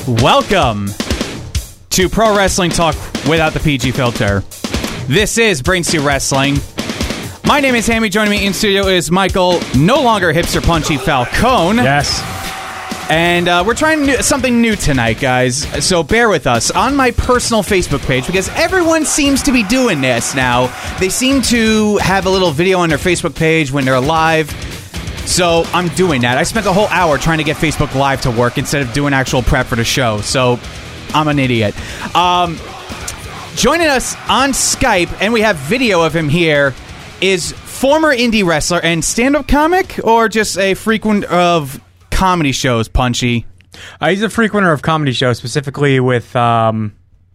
Welcome to Pro Wrestling Talk without the PG filter. This is Brings You Wrestling. My name is Hammy. Joining me in studio is Michael, no longer Hipster Punchy Falcone. Yes. And we're trying something new tonight, guys, so bear with us. On my personal Facebook page, because everyone seems to be doing this now, they seem to have a little video on their Facebook page when they're live, so I'm doing that. I spent the whole hour trying to get Facebook Live to work instead of doing actual prep for the show, so I'm an idiot. Joining us on Skype, and we have video of him here, is former indie wrestler and stand-up comic, or just a frequent of comedy shows, Punchy? He's a frequenter of comedy shows, specifically with the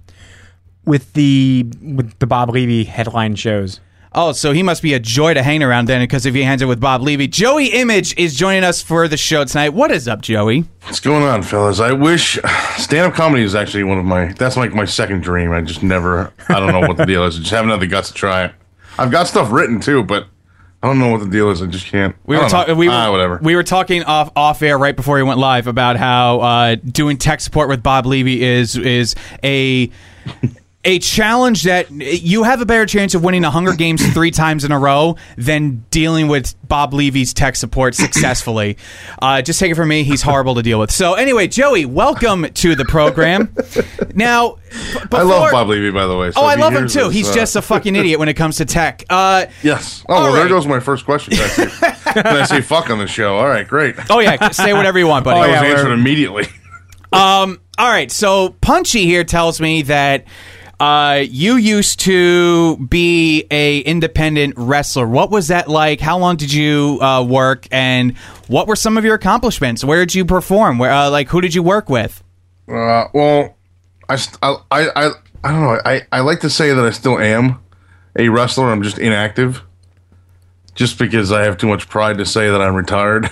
Bob Levy headline shows. Oh, so he must be a joy to hang around then, because if he hangs it with Bob Levy. Joey Image is joining us for the show tonight. What is up, Joey? What's going on, fellas? I wish stand-up comedy is actually that's like my second dream. I just never, I don't know what the deal is. I just haven't had the guts to try it. I've got stuff written too, but I don't know what the deal is. I just can't. We were talking off air right before he went live about how doing tech support with Bob Levy is a challenge that you have a better chance of winning the Hunger Games 3 times in a row than dealing with Bob Levy's tech support successfully. Just take it from me, he's horrible to deal with. So anyway, Joey, welcome to the program. Now, I love Bob Levy, by the way. So I love him too. He's just a fucking idiot when it comes to tech. Yes. Oh, well, there goes my first question. Can I say fuck on the show? All right, great. Oh yeah, say whatever you want, buddy. I was answered immediately. All right, so Punchy here tells me that you used to be a independent wrestler. What was that like? How long did you work, and what were some of your accomplishments? Where did you perform? Where, who did you work with? Well, I don't know. I like to say that I still am a wrestler. I'm just inactive, just because I have too much pride to say that I'm retired.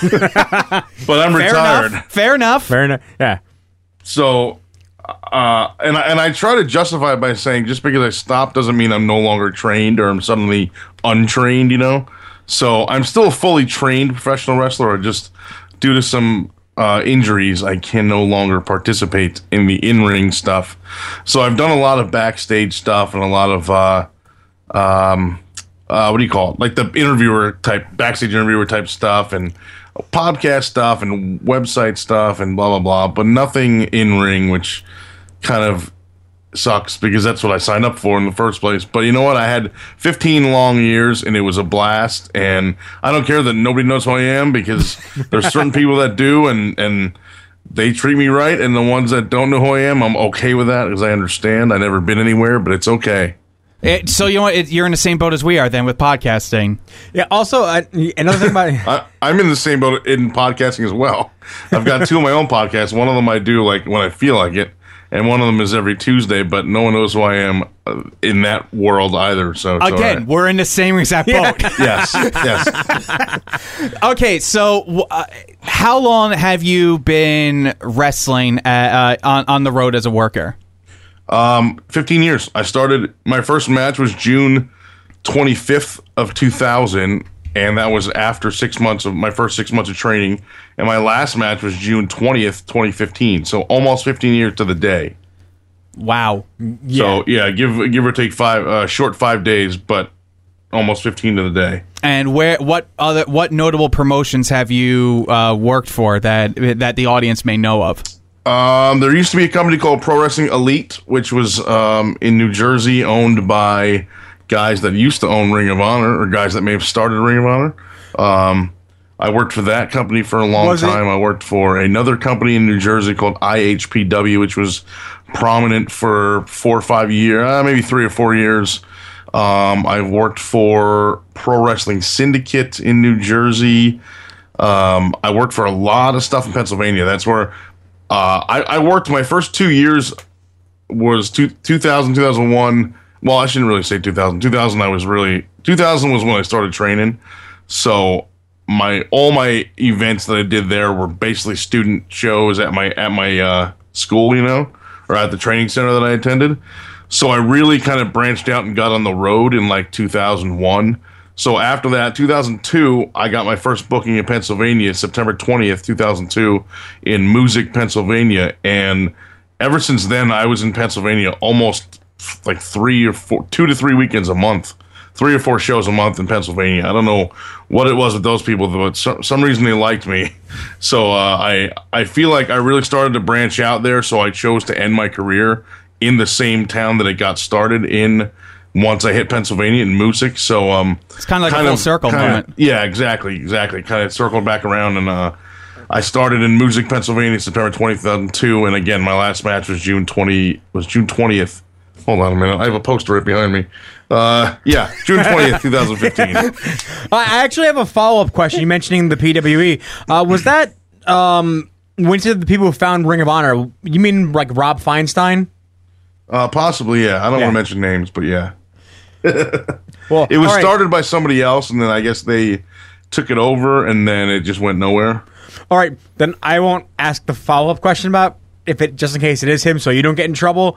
But I'm retired. Fair enough. Yeah. So. And I try to justify it by saying just because I stopped doesn't mean I'm no longer trained or I'm suddenly untrained, you know? So I'm still a fully trained professional wrestler, or just due to some injuries, I can no longer participate in the in-ring stuff. So I've done a lot of backstage stuff and a lot of, what do you call it? Like the backstage interviewer type stuff, and podcast stuff and website stuff and blah, blah, blah, but nothing in-ring, which kind of sucks because that's what I signed up for in the first place. But you know what? I had 15 long years and it was a blast, and I don't care that nobody knows who I am, because there's certain people that do, and they treat me right, and the ones that don't know who I am, I'm okay with that, because I understand. I've never been anywhere, but it's okay. So you know what? You're in the same boat as we are then with podcasting. Yeah. Also, another thing about I'm in the same boat in podcasting as well. I've got 2 of my own podcasts. One of them I do like when I feel like it, and one of them is every Tuesday. But no one knows who I am in that world either. So it's again, right. We're in the same exact boat. Yes. Okay, so how long have you been wrestling on the road as a worker? 15 years. I started, my first match was June 25th of 2000, and that was after my first 6 months of training, and my last match was June 20th, 2015, so almost 15 years to the day. Wow. Yeah. So, yeah, give or take 5 days, but almost 15 to the day. And what notable promotions have you worked for that the audience may know of? There used to be a company called Pro Wrestling Elite, which was in New Jersey, owned by guys that used to own Ring of Honor, or guys that may have started Ring of Honor. I worked for that company for a long time. I worked for another company in New Jersey called IHPW, which was prominent for 4 or 5 years, maybe 3 or 4 years. I've worked for Pro Wrestling Syndicate in New Jersey. I worked for a lot of stuff in Pennsylvania. That's where I worked. My first 2 years was 2000, 2001. Well, I shouldn't really say 2000. 2000 was when I started training. So all my events that I did there were basically student shows at my school, you know, or at the training center that I attended. So I really kind of branched out and got on the road in like 2001. So after that, 2002, I got my first booking in Pennsylvania, September 20th, 2002, in Moosic, Pennsylvania. And ever since then, I was in Pennsylvania almost like 2 to 3 weekends a month, 3 or 4 shows a month in Pennsylvania. I don't know what it was with those people, but some reason they liked me. So I feel like I really started to branch out there. So I chose to end my career in the same town that it got started in. Once I hit Pennsylvania in Moosic, so it's kind of like a full circle moment. Yeah, exactly. Kind of circled back around, and I started in Moosic, Pennsylvania, September 2002, and again, my last match was June 20th. Hold on a minute, I have a poster right behind me. June 20th, 2015. I actually have a follow-up question. You mentioning the PWE, was that when you said the people who found Ring of Honor? You mean like Rob Feinstein? Possibly, yeah. I don't want to mention names, but yeah. Well, it was started by somebody else, and then I guess they took it over, and then it just went nowhere. All right, then I won't ask the follow-up question about if it, just in case it is him, so you don't get in trouble.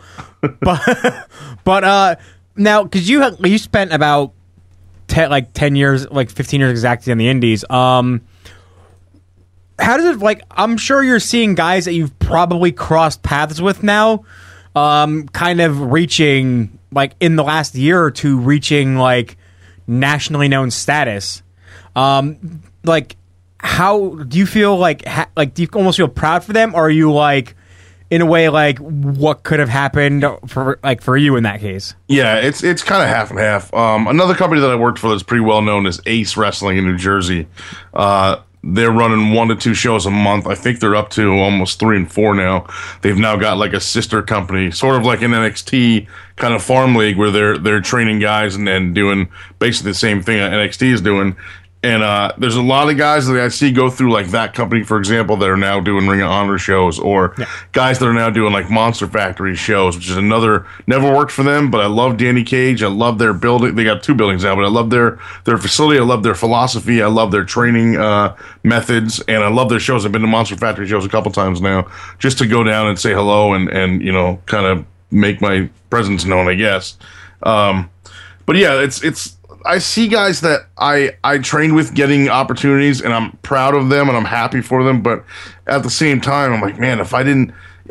but now, because you spent about 10 years, like 15 years exactly in the Indies. How does it, like, I'm sure you're seeing guys that you've probably crossed paths with now, kind of reaching, like, in the last year or two, reaching, like, nationally known status. Like, how do you feel like, do you almost feel proud for them? Or are you, like, in a way, like, what could have happened for you in that case? Yeah, it's kind of half and half. Another company that I worked for that's pretty well known is Ace Wrestling in New Jersey. They're running 1 to 2 shows a month. I think they're up to almost 3 and 4 now. They've now got like a sister company, sort of like an NXT kind of farm league where they're training guys and doing basically the same thing that NXT is doing. And there's a lot of guys that I see go through like that company, for example, that are now doing Ring of Honor shows, or guys that are now doing like Monster Factory shows, which is never worked for them. But I love Danny Cage. I love their building. They got 2 buildings now, but I love their facility. I love their philosophy. I love their training methods, and I love their shows. I've been to Monster Factory shows a couple times now, just to go down and say hello and kind of make my presence known, I guess. But yeah, it's. I see guys that I trained with getting opportunities, and I'm proud of them, and I'm happy for them. But at the same time, I'm like, man, if I didn't,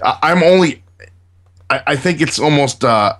I think it's almost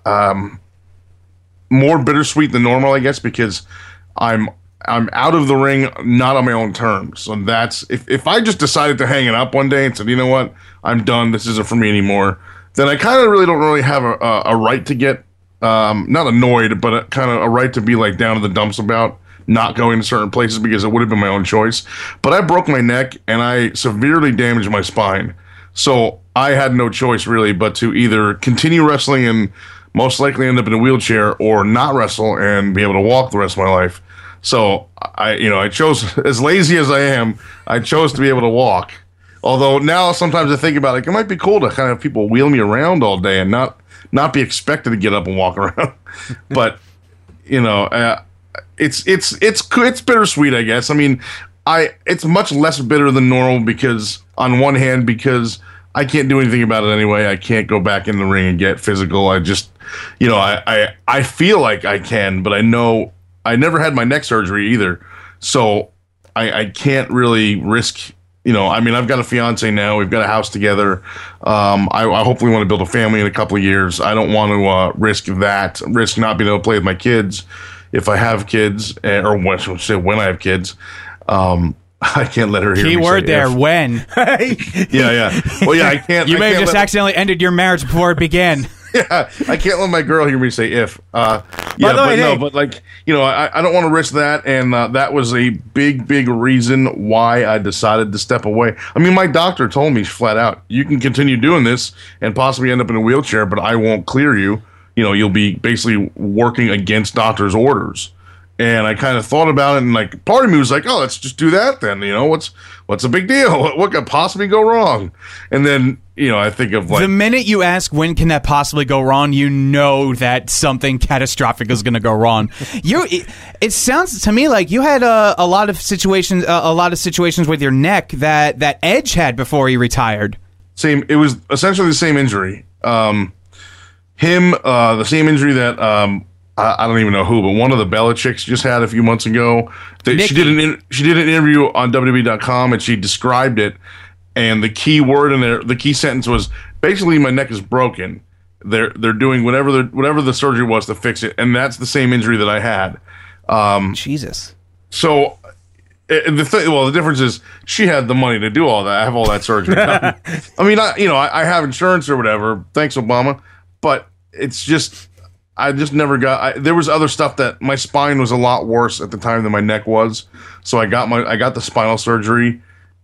more bittersweet than normal, I guess, because I'm out of the ring, not on my own terms. So that's if I just decided to hang it up one day and said, you know what, I'm done, this isn't for me anymore, then I kind of don't really have a right to get. Not annoyed, but kind of a right to be like down to the dumps about not going to certain places because it would have been my own choice. But I broke my neck and I severely damaged my spine. So I had no choice really but to either continue wrestling and most likely end up in a wheelchair, or not wrestle and be able to walk the rest of my life. So I chose, as lazy as I am, I chose to be able to walk. Although now sometimes I think about it might be cool to kind of have people wheel me around all day and not be expected to get up and walk around. But it's bittersweet, I guess. I mean, it's much less bitter than normal because on one hand, because I can't do anything about it anyway. I can't go back in the ring and get physical. I just, I feel like I can, but I know I never had my neck surgery either. So I can't really risk. I've got a fiance now. We've got a house together. I hopefully want to build a family in a couple of years. I don't want to risk not being able to play with my kids if I have kids, or when I have kids. I can't let her hear me say keyword there, when. Yeah. Well, yeah, I can't. You may have just accidentally ended your marriage before it began. Yeah, I can't let my girl hear me say if. I don't want to risk that, and that was a big reason why I decided to step away. I mean, my doctor told me flat out, you can continue doing this and possibly end up in a wheelchair, but I won't clear you. You'll be basically working against doctor's orders. And I kind of thought about it, and part of me was like, oh, let's just do that then. What's a big deal? What could possibly go wrong? And then, I think of the minute you ask when can that possibly go wrong, that something catastrophic is going to go wrong. It sounds to me like you had a lot of situations with your neck that Edge had before he retired. It was essentially the same injury. The same injury that I don't even know who, but one of the Bella chicks just had a few months ago. She did an interview on WWE.com, and she described it. And the key word in there, the key sentence was basically, my neck is broken. They're doing whatever the surgery was to fix it, and that's the same injury that I had. Jesus. So the difference is she had the money to do all that. I have all that surgery. I mean, I have insurance or whatever. Thanks, Obama. But it's just, I just never got. There was other stuff that my spine was a lot worse at the time than my neck was. So I got the spinal surgery,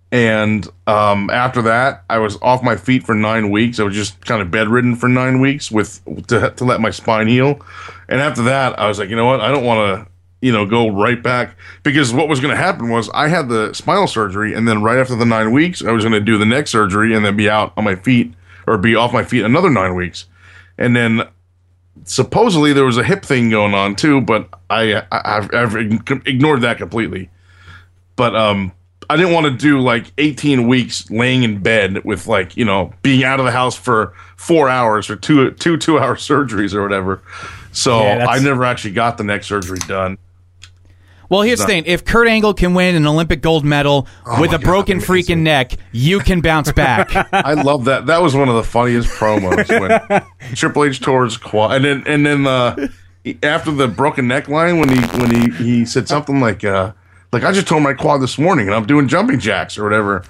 and after that, I was off my feet for 9 weeks. I was just kind of bedridden for 9 weeks to let my spine heal. And after that, I was like, you know what? I don't want to, go right back, because what was going to happen was I had the spinal surgery, and then right after the 9 weeks, I was going to do the neck surgery and then be out on my feet, or be off my feet another 9 weeks. And then supposedly there was a hip thing going on too, but I've ignored that completely. But I didn't want to do like 18 weeks laying in bed with being out of the house for 4 hours or two 2-hour surgeries or whatever. So I never actually got the neck surgery done. Well, here's the thing. If Kurt Angle can win an Olympic gold medal with a broken freaking neck, you can bounce back. I love that. That was one of the funniest promos when Triple H towards quad, and then after the broken neck line, when he said something like I just tore my quad this morning and I'm doing jumping jacks or whatever.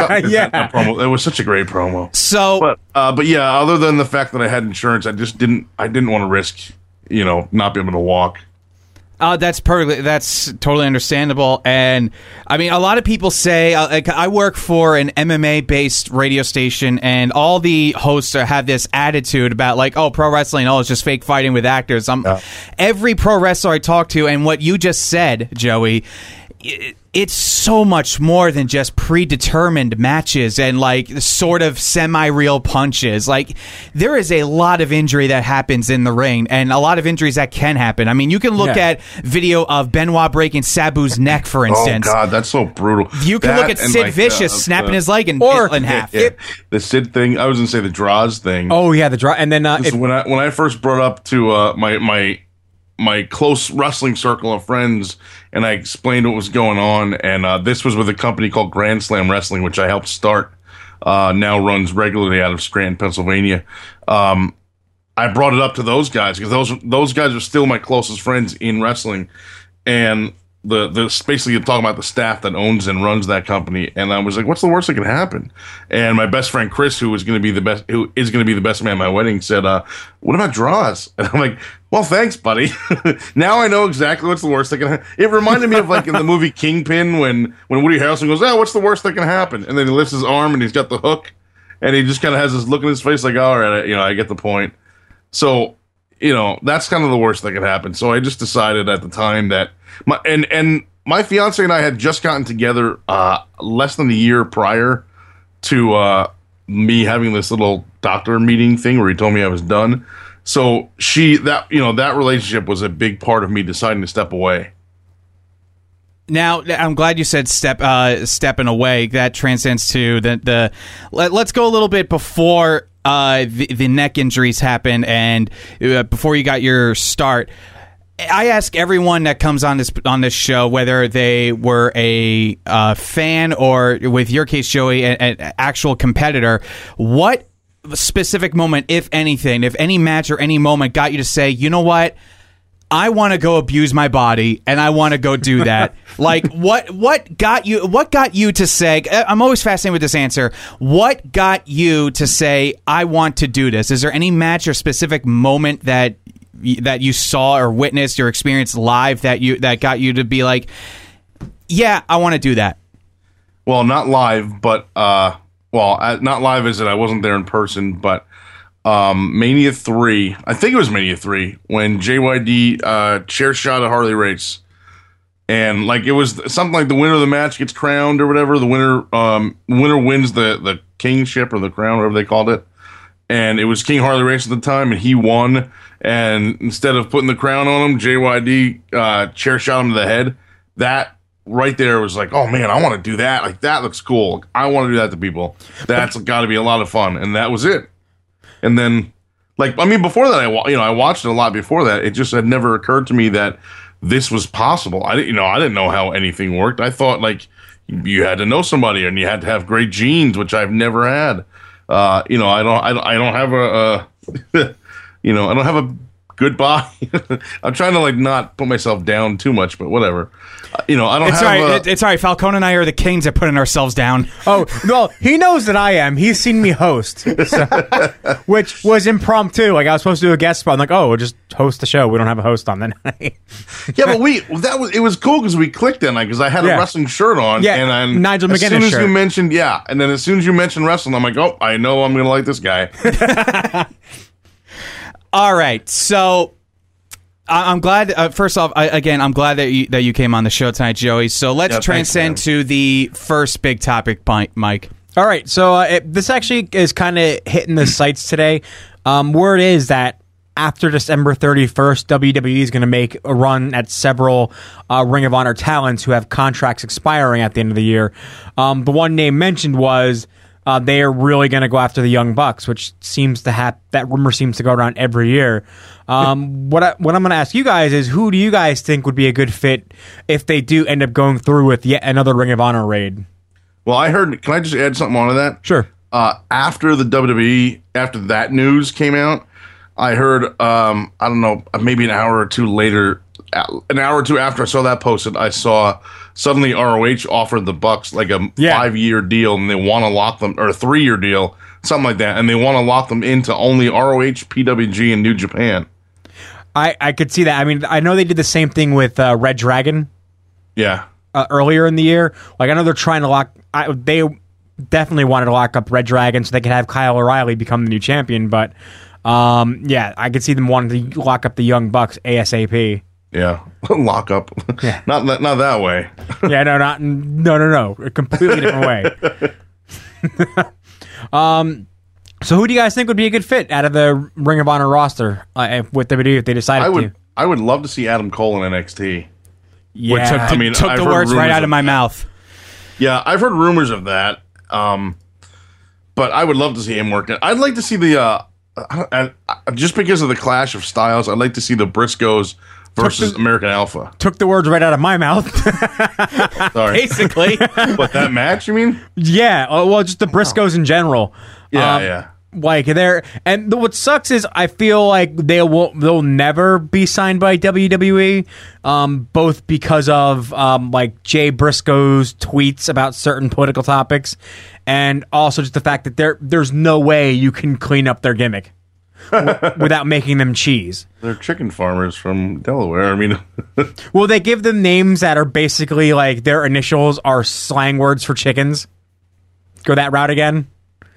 That promo. It was such a great promo. So, but yeah, other than the fact that I had insurance, I didn't want to risk, not being able to walk. That's totally understandable. And I mean, a lot of people say, I work for an MMA based radio station, and all the hosts have this attitude about pro wrestling, it's just fake fighting with actors. Every pro wrestler I talk to, and what you just said, Joey, it's so much more than just predetermined matches and sort of semi-real punches. There is a lot of injury that happens in the ring, and a lot of injuries that can happen. I mean, you can look at video of Benoit breaking Sabu's neck, for instance. Oh God, that's so brutal. You can look at Sid Vicious snapping his leg in half. The Sid thing. I was gonna say the Draws thing. Oh yeah, the draw. And then when I first brought up to my close wrestling circle of friends, and I explained what was going on, and this was with a company called Grand Slam Wrestling, which I helped start, now runs regularly out of Scranton, Pennsylvania. I brought it up to those guys, because those guys are still my closest friends in wrestling, and the basically you're talking about the staff that owns and runs that company, and I was like, what's the worst that can happen? And my best friend Chris, who is going to be the best man at my wedding, said, what about draws? And I'm like, well, thanks, buddy. Now I know exactly what's the worst that can happen. It reminded me of in the movie Kingpin when Woody Harrelson goes, what's the worst that can happen? And then he lifts his arm and he's got the hook, and he just kind of has this look in his face all right, I get the point. So, that's kind of the worst that could happen. So I just decided at the time that my fiance and I had just gotten together less than a year prior to me having this little doctor meeting thing where he told me I was done. So that relationship was a big part of me deciding to step away. Now, I'm glad you said stepping away. That transcends to the let's go a little bit before the neck injuries happened and before you got your start. I ask everyone that comes on this show, whether they were a fan or, with your case, Joey, an actual competitor, what specific moment, if anything, if any match or any moment got you to say, you know what? I want to go abuse my body, and I want to go do that. What got you to say? I'm always fascinated with this answer. What got you to say, I want to do this? Is there any match or specific moment that you saw or witnessed or experienced live that got you to be like, yeah, I want to do that? Well, not live, but not live as in I wasn't there in person, but Mania 3, I think it was Mania 3, when JYD chair shot a Harley Race. And it was something like the winner of the match gets crowned or whatever. The winner wins the kingship or the crown, whatever they called it. And it was King Harley Race at the time, and he won. And instead of putting the crown on him, JYD chair shot him to the head. That right there was like, oh man, I want to do that. That looks cool. I want to do that to people. That's got to be a lot of fun. And that was it. And then, Like, I mean, before that, I watched it a lot before that. It just had never occurred to me that this was possible. I didn't know how anything worked. I thought like you had to know somebody and you had to have great genes, which I've never had. I don't have I don't have a good body. I'm trying to like not put myself down too much, but whatever. I don't have. It's all right. Falcone and I are the kings at putting ourselves down. Oh, well, he knows that I am. He's seen me host, which was impromptu. Like I was supposed to do a guest spot. I'm like, oh, we'll just host the show. We don't have a host on that night. Yeah, but it was cool because we clicked that night because I had a wrestling shirt on. Yeah, and Nigel McGuinness as soon as shirt. you mentioned, and then as soon as you mentioned wrestling, I'm like, oh, I know I'm gonna like this guy. All right, so. I'm glad. First off, I'm glad that you came on the show tonight, Joey. So let's transcend to the first big topic, Mike. All right. So this actually is kind of hitting the sites today. Word is that after December 31st, WWE is going to make a run at several Ring of Honor talents who have contracts expiring at the end of the year. The one name mentioned was they are really going to go after the Young Bucks, which seems to have that rumor seems to go around every year. What I'm going to ask you guys is, who do you guys think would be a good fit if they do end up going through with yet another Ring of Honor raid? Well, I heard. Can I just add something onto that? Sure. After the WWE, after that news came out, I heard. I don't know, maybe an hour or two later, an hour or two after I saw that posted, I saw suddenly ROH offered the Bucks like a 5-year deal, and they want to lock them, or a 3-year deal, something like that, and they want to lock them into only ROH, PWG, and New Japan. I could see that. I mean, I know they did the same thing with Red Dragon. Yeah. Earlier in the year, like I know they're trying to lock. They definitely wanted to lock up Red Dragon so they could have Kyle O'Reilly become the new champion. But I could see them wanting to lock up the Young Bucks ASAP. Yeah, lock up. Yeah. Not that way. Yeah, no, a completely different way. So who do you guys think would be a good fit out of the Ring of Honor roster with WWE if they decided to? I would love to see Adam Cole in NXT. Yeah, took the words right out of my mouth. Yeah, I've heard rumors of that, but I would love to see him working. I'd like to see the just because of the clash of styles, I'd like to see the Briscoes versus American Alpha. Took the words right out of my mouth. Sorry. Basically. What, that match, you mean? Yeah, well, just the Briscoes in general. Yeah. Like what sucks is I feel like they'll never be signed by WWE, both because of like Jay Briscoe's tweets about certain political topics, and also just the fact that there's no way you can clean up their gimmick without making them cheese. They're chicken farmers from Delaware. I mean, well, they give them names that are basically like their initials are slang words for chickens. Go that route again.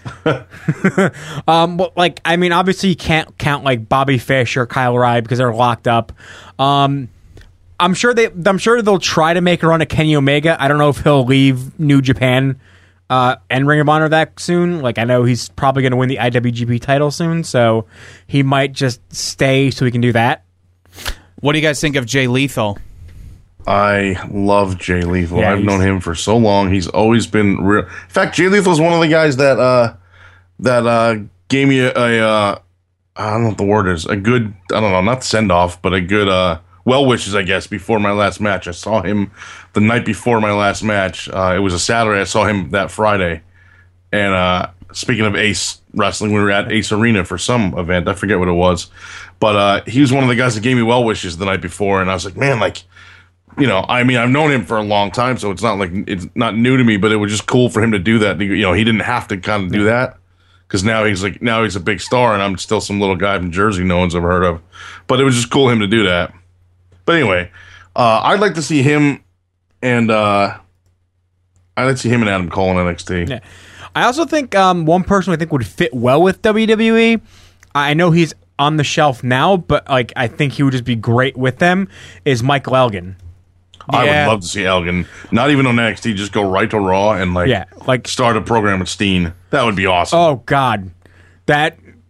Well, like, I mean, obviously you can't count like Bobby Fish or Kyle O'Reilly because they're locked up. I'm sure they'll try to make a run at Kenny Omega. I don't know if he'll leave New Japan and Ring of Honor that soon. Like, I know he's probably going to win the IWGP title soon, so he might just stay so he can do that. What do you guys think of Jay Lethal? I love Jay Lethal. Yeah, I've known him for so long. He's always been real. In fact, Jay Lethal is one of the guys that gave me a I don't know what the word is. A good, I don't know, not send off, but a good well wishes, I guess, before my last match. I saw him the night before my last match. It was a Saturday. I saw him that Friday. And speaking of Ace Wrestling, we were at Ace Arena for some event. I forget what it was. But he was one of the guys that gave me well wishes the night before. And I was like, man, like, you know, I mean, I've known him for a long time, so it's not like it's not new to me, but it was just cool for him to do that. You know, he didn't have to kind of do that because now he's a big star, and I'm still some little guy from Jersey no one's ever heard of. But it was just cool him to do that. But anyway, I'd like to see him and Adam Cole in NXT. Yeah. I also think one person I think would fit well with WWE. I know he's on the shelf now, but like I think he would just be great with them. Is Michael Elgin. I would love to see Elgin, not even on NXT, just go right to Raw and like start a program with Steen. That would be awesome. Oh God, that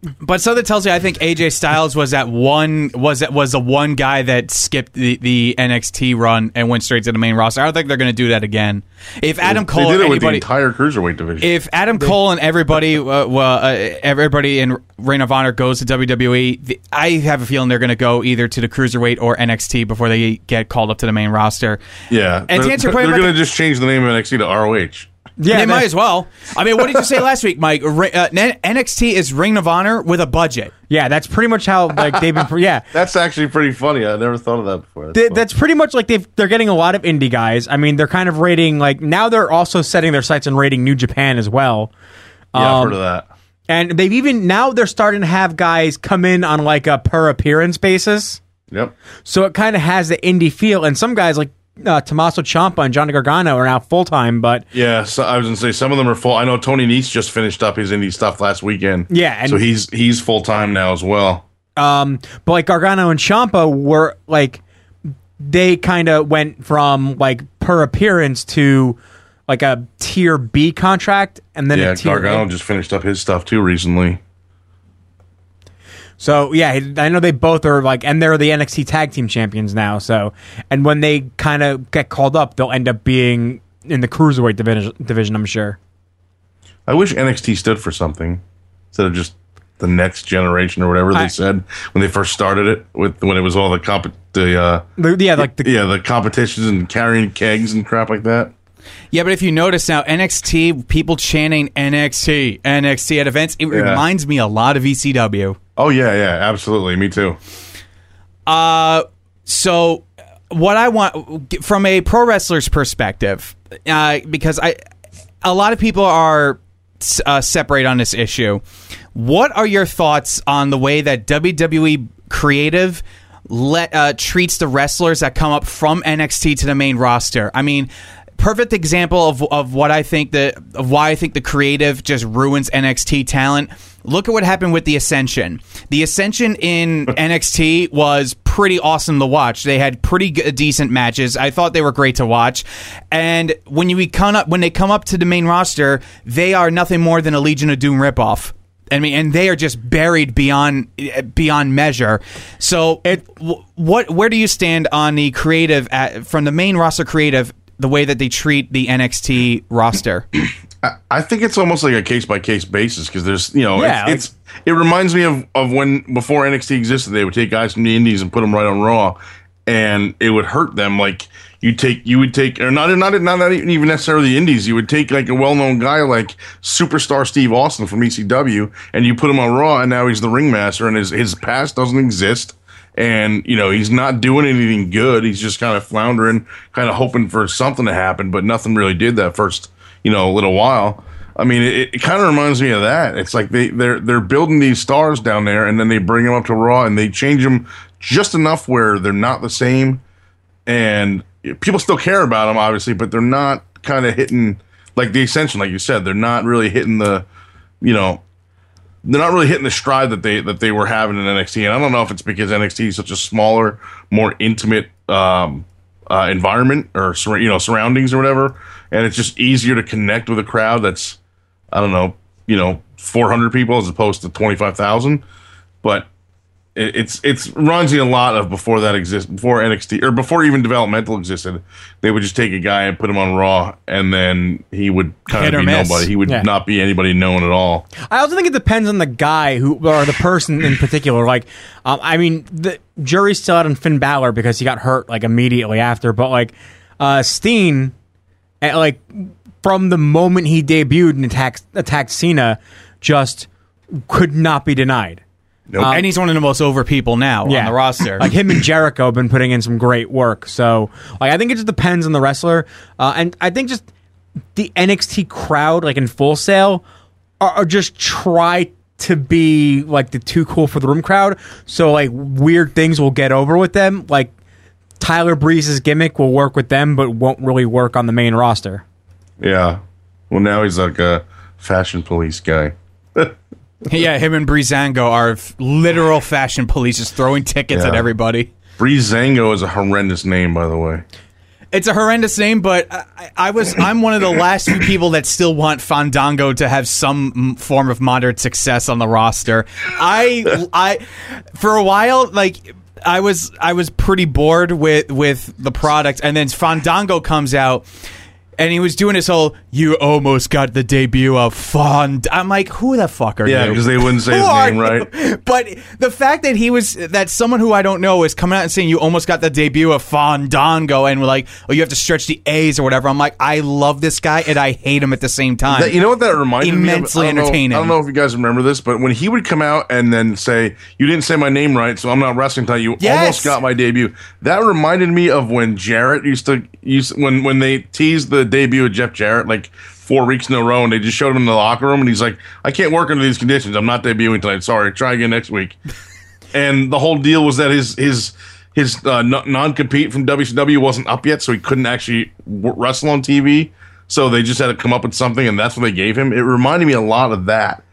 But so that tells you, I think AJ Styles was the one guy that skipped the NXT run and went straight to the main roster. I don't think they're going to do that again. If Adam Cole, they did it with the entire cruiserweight division. If Adam Cole and everybody in Ring of Honor goes to WWE, I have a feeling they're going to go either to the cruiserweight or NXT before they get called up to the main roster. Yeah, and they're going to just change the name of NXT to ROH. Yeah, they might as well. I mean, what did you say last week, Mike? NXT is Ring of Honor with a budget. Yeah, that's pretty much how they've been. Yeah, that's actually pretty funny. I never thought of that before. That's pretty much like they're getting a lot of indie guys. I mean, they're kind of rating now they're also setting their sights on rating New Japan as well. Yeah, I've heard of that. And they're starting to have guys come in on like a per appearance basis. Yep. So it kind of has the indie feel, and some guys like Tommaso Ciampa and Johnny Gargano are now full time, but yeah, so I was gonna say some of them are full. I know Tony Nese just finished up his indie stuff last weekend. Yeah, and so he's full time now as well. But like Gargano and Ciampa were like they kind of went from like per appearance to like a tier B contract, and then Gargano just finished up his stuff too recently. So, yeah, I know they both are like, and they're the NXT Tag Team Champions now. So, and when they kind of get called up, they'll end up being in the Cruiserweight division, I'm sure. I wish NXT stood for something instead of just the next generation or whatever they said when they first started it, when it was all the competitions and carrying kegs and crap like that. Yeah, but if you notice now, NXT, people chanting NXT at events, it reminds me a lot of ECW. Oh, yeah, absolutely. Me too. So what I want, from a pro wrestler's perspective, because a lot of people are separate on this issue, what are your thoughts on the way that WWE Creative treats the wrestlers that come up from NXT to the main roster? I mean, perfect example of why I think the Creative just ruins NXT talent. Look at what happened with the Ascension. The Ascension in NXT was pretty awesome to watch. They had pretty decent matches. I thought they were great to watch. And when they come up to the main roster, they are nothing more than a Legion of Doom ripoff. I mean, and they are just buried beyond measure. So, where do you stand on the Creative from the main roster Creative? The way that they treat the NXT roster? I think it's almost like a case-by-case basis because there's, it reminds me of when before NXT existed, they would take guys from the indies and put them right on Raw, and it would hurt them. Like you would take, or not even necessarily the indies. You would take like a well-known guy like Superstar Steve Austin from ECW, and you put him on Raw, and now he's the ringmaster, and his past doesn't exist. And, he's not doing anything good. He's just kind of floundering, kind of hoping for something to happen, but nothing really did that first, little while. I mean, it kind of reminds me of that. It's like they're building these stars down there, and then they bring them up to Raw, and they change them just enough where they're not the same. And people still care about them, obviously, but they're not kind of hitting, like the Ascension, like you said, they're not really hitting the, they're not really hitting the stride that they were having in NXT, and I don't know if it's because NXT is such a smaller, more intimate environment or surroundings or whatever, and it's just easier to connect with a crowd that's 400 people as opposed to 25,000. But it's reminds me a lot of before that existed, before NXT or before even developmental existed. They would just take a guy and put him on Raw, and then he would kind of be nobody. He would not be anybody known at all. I also think it depends on the guy or the person in particular. Like, I mean, the jury's still out on Finn Balor because he got hurt like immediately after. But like Steen, like from the moment he debuted and attacked Cena, just could not be denied. Nope. And he's one of the most over people now on the roster. Like him and Jericho have been putting in some great work. So, like, I think it just depends on the wrestler. And I think just the NXT crowd, like in Full Sail, are just try to be like the too cool for the room crowd. So, like, weird things will get over with them. Like, Tyler Breeze's gimmick will work with them, but won't really work on the main roster. Yeah. Well, now he's like a fashion police guy. Yeah, him and Breezango are literal fashion police, just throwing tickets at everybody. Breezango is a horrendous name, by the way. It's a horrendous name, but I'm one of the last few people that still want Fandango to have some form of moderate success on the roster. I for a while, like, I was pretty bored with the product, and then Fandango comes out. And he was doing this whole, you almost got the debut of Fond. I'm like, who the fuck are you? Yeah, because they wouldn't say his name right. But the fact that someone who I don't know is coming out and saying you almost got the debut of Fandango, and we're like, oh, you have to stretch the A's or whatever. I'm like, I love this guy and I hate him at the same time. You know what that reminded me of? Immensely entertaining. I don't know if you guys remember this, but when he would come out and then say, you didn't say my name right, so I'm not wrestling until you almost got my debut. That reminded me of when Jarrett used to when they teased the debut of Jeff Jarrett like 4 weeks in a row, and they just showed him in the locker room, and he's like, I can't work under these conditions. I'm not debuting tonight. Sorry, try again next week. And the whole deal was that his non-compete from WCW wasn't up yet, so he couldn't actually wrestle on TV. So they just had to come up with something, and that's what they gave him. It reminded me a lot of that.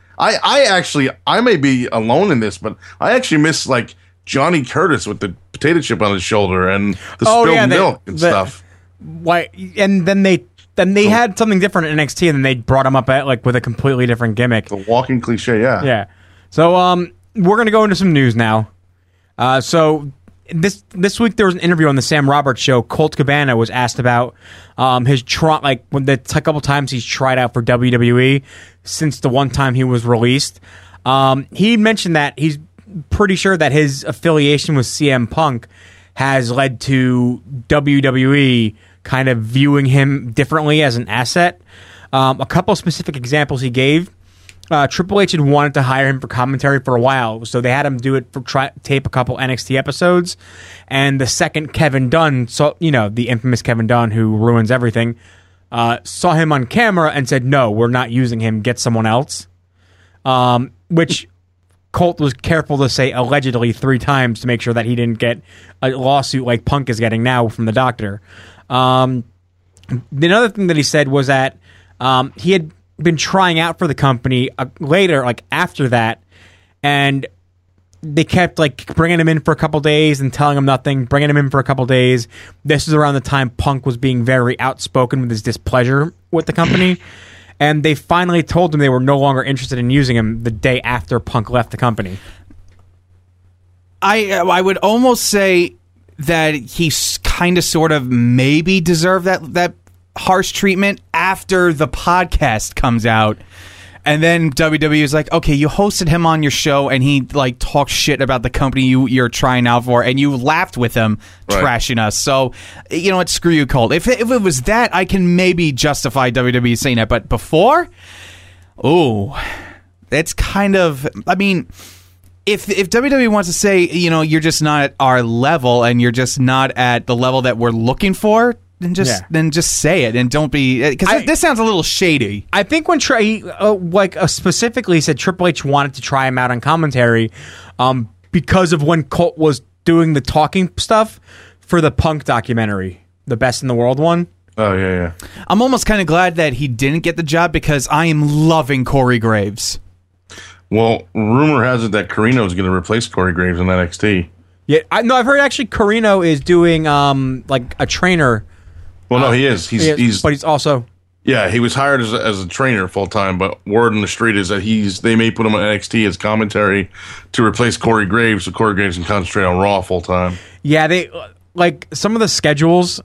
I may be alone in this, but I actually miss like Johnny Curtis with the potato chip on his shoulder and the spilled milk and stuff. Why? And then they had something different at NXT, and then they brought him up at like with a completely different gimmick. The walking cliche, yeah. Yeah. So we're gonna go into some news now. So this week there was an interview on the Sam Roberts show. Colt Cabana was asked about his when the couple times he's tried out for WWE since the one time he was released. He mentioned that he's pretty sure that his affiliation with CM Punk has led to WWE kind of viewing him differently as an asset. A couple specific examples he gave. Triple H had wanted to hire him for commentary for a while, so they had him do it for tape a couple NXT episodes. And the second Kevin Dunn, the infamous Kevin Dunn who ruins everything, saw him on camera and said, no, we're not using him, get someone else. Which Colt was careful to say allegedly 3 times to make sure that he didn't get a lawsuit like Punk is getting now from the doctor. The other thing that he said was that he had been trying out for the company later, like after that, and they kept like bringing him in for a couple days and telling him nothing, bringing him in for a couple days. This is around the time Punk was being very outspoken with his displeasure with the company. And they finally told him they were no longer interested in using him the day after Punk left the company. I would almost say that he kind of sort of maybe deserved that harsh treatment after the podcast comes out. And then WWE is like, okay, you hosted him on your show and he like talked shit about the company you're trying out for, and you laughed with him trashing us. So, you know what, screw you, Colt. If it was that, I can maybe justify WWE saying that. But before, it's kind of, I mean, if WWE wants to say, you're just not at our level and you're just not at the level that we're looking for, then just say it and don't be, because this sounds a little shady. I think when specifically said Triple H wanted to try him out on commentary because of when Colt was doing the talking stuff for the Punk documentary, the Best in the World one. Oh, yeah. I'm almost kind of glad that he didn't get the job because I am loving Corey Graves. Well, rumor has it that Carino is going to replace Corey Graves in NXT. Yeah, I've heard actually Carino is doing like a trainer. Well, no, he is. He's but he's also. Yeah, he was hired as a trainer full time, but word on the street is that they may put him on NXT as commentary to replace Corey Graves, so Corey Graves can concentrate on Raw full time. Yeah, they like some of the schedules.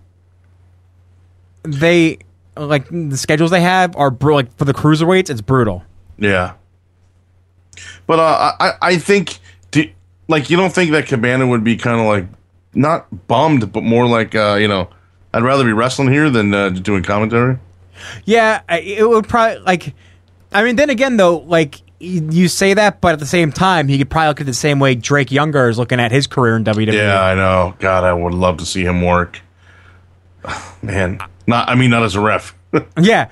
The schedules they have are like for the cruiserweights. It's brutal. Yeah, but I think you don't think that Cabana would be kind of like not bummed, but more like I'd rather be wrestling here than doing commentary. Yeah, it would probably then again though, you say that, but at the same time, he could probably look at it the same way Drake Younger is looking at his career in WWE. Yeah, I know. God, I would love to see him work. Man, not as a ref. Yeah,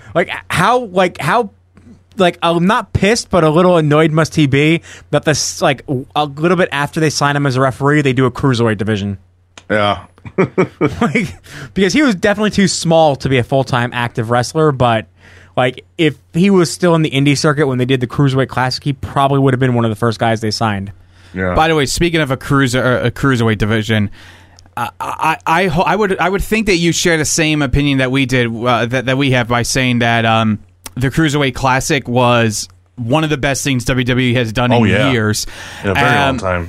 I'm not pissed, but a little annoyed must he be that this a little bit after they sign him as a referee, they do a cruiserweight division. Yeah. Because he was definitely too small to be a full-time active wrestler, but if he was still in the indie circuit when they did the Cruiserweight Classic, he probably would have been one of the first guys they signed. Yeah. By the way, speaking of a cruiserweight division, I would think that you share the same opinion that we did that we have by saying that the Cruiserweight Classic was one of the best things WWE has done in years. In a very long time.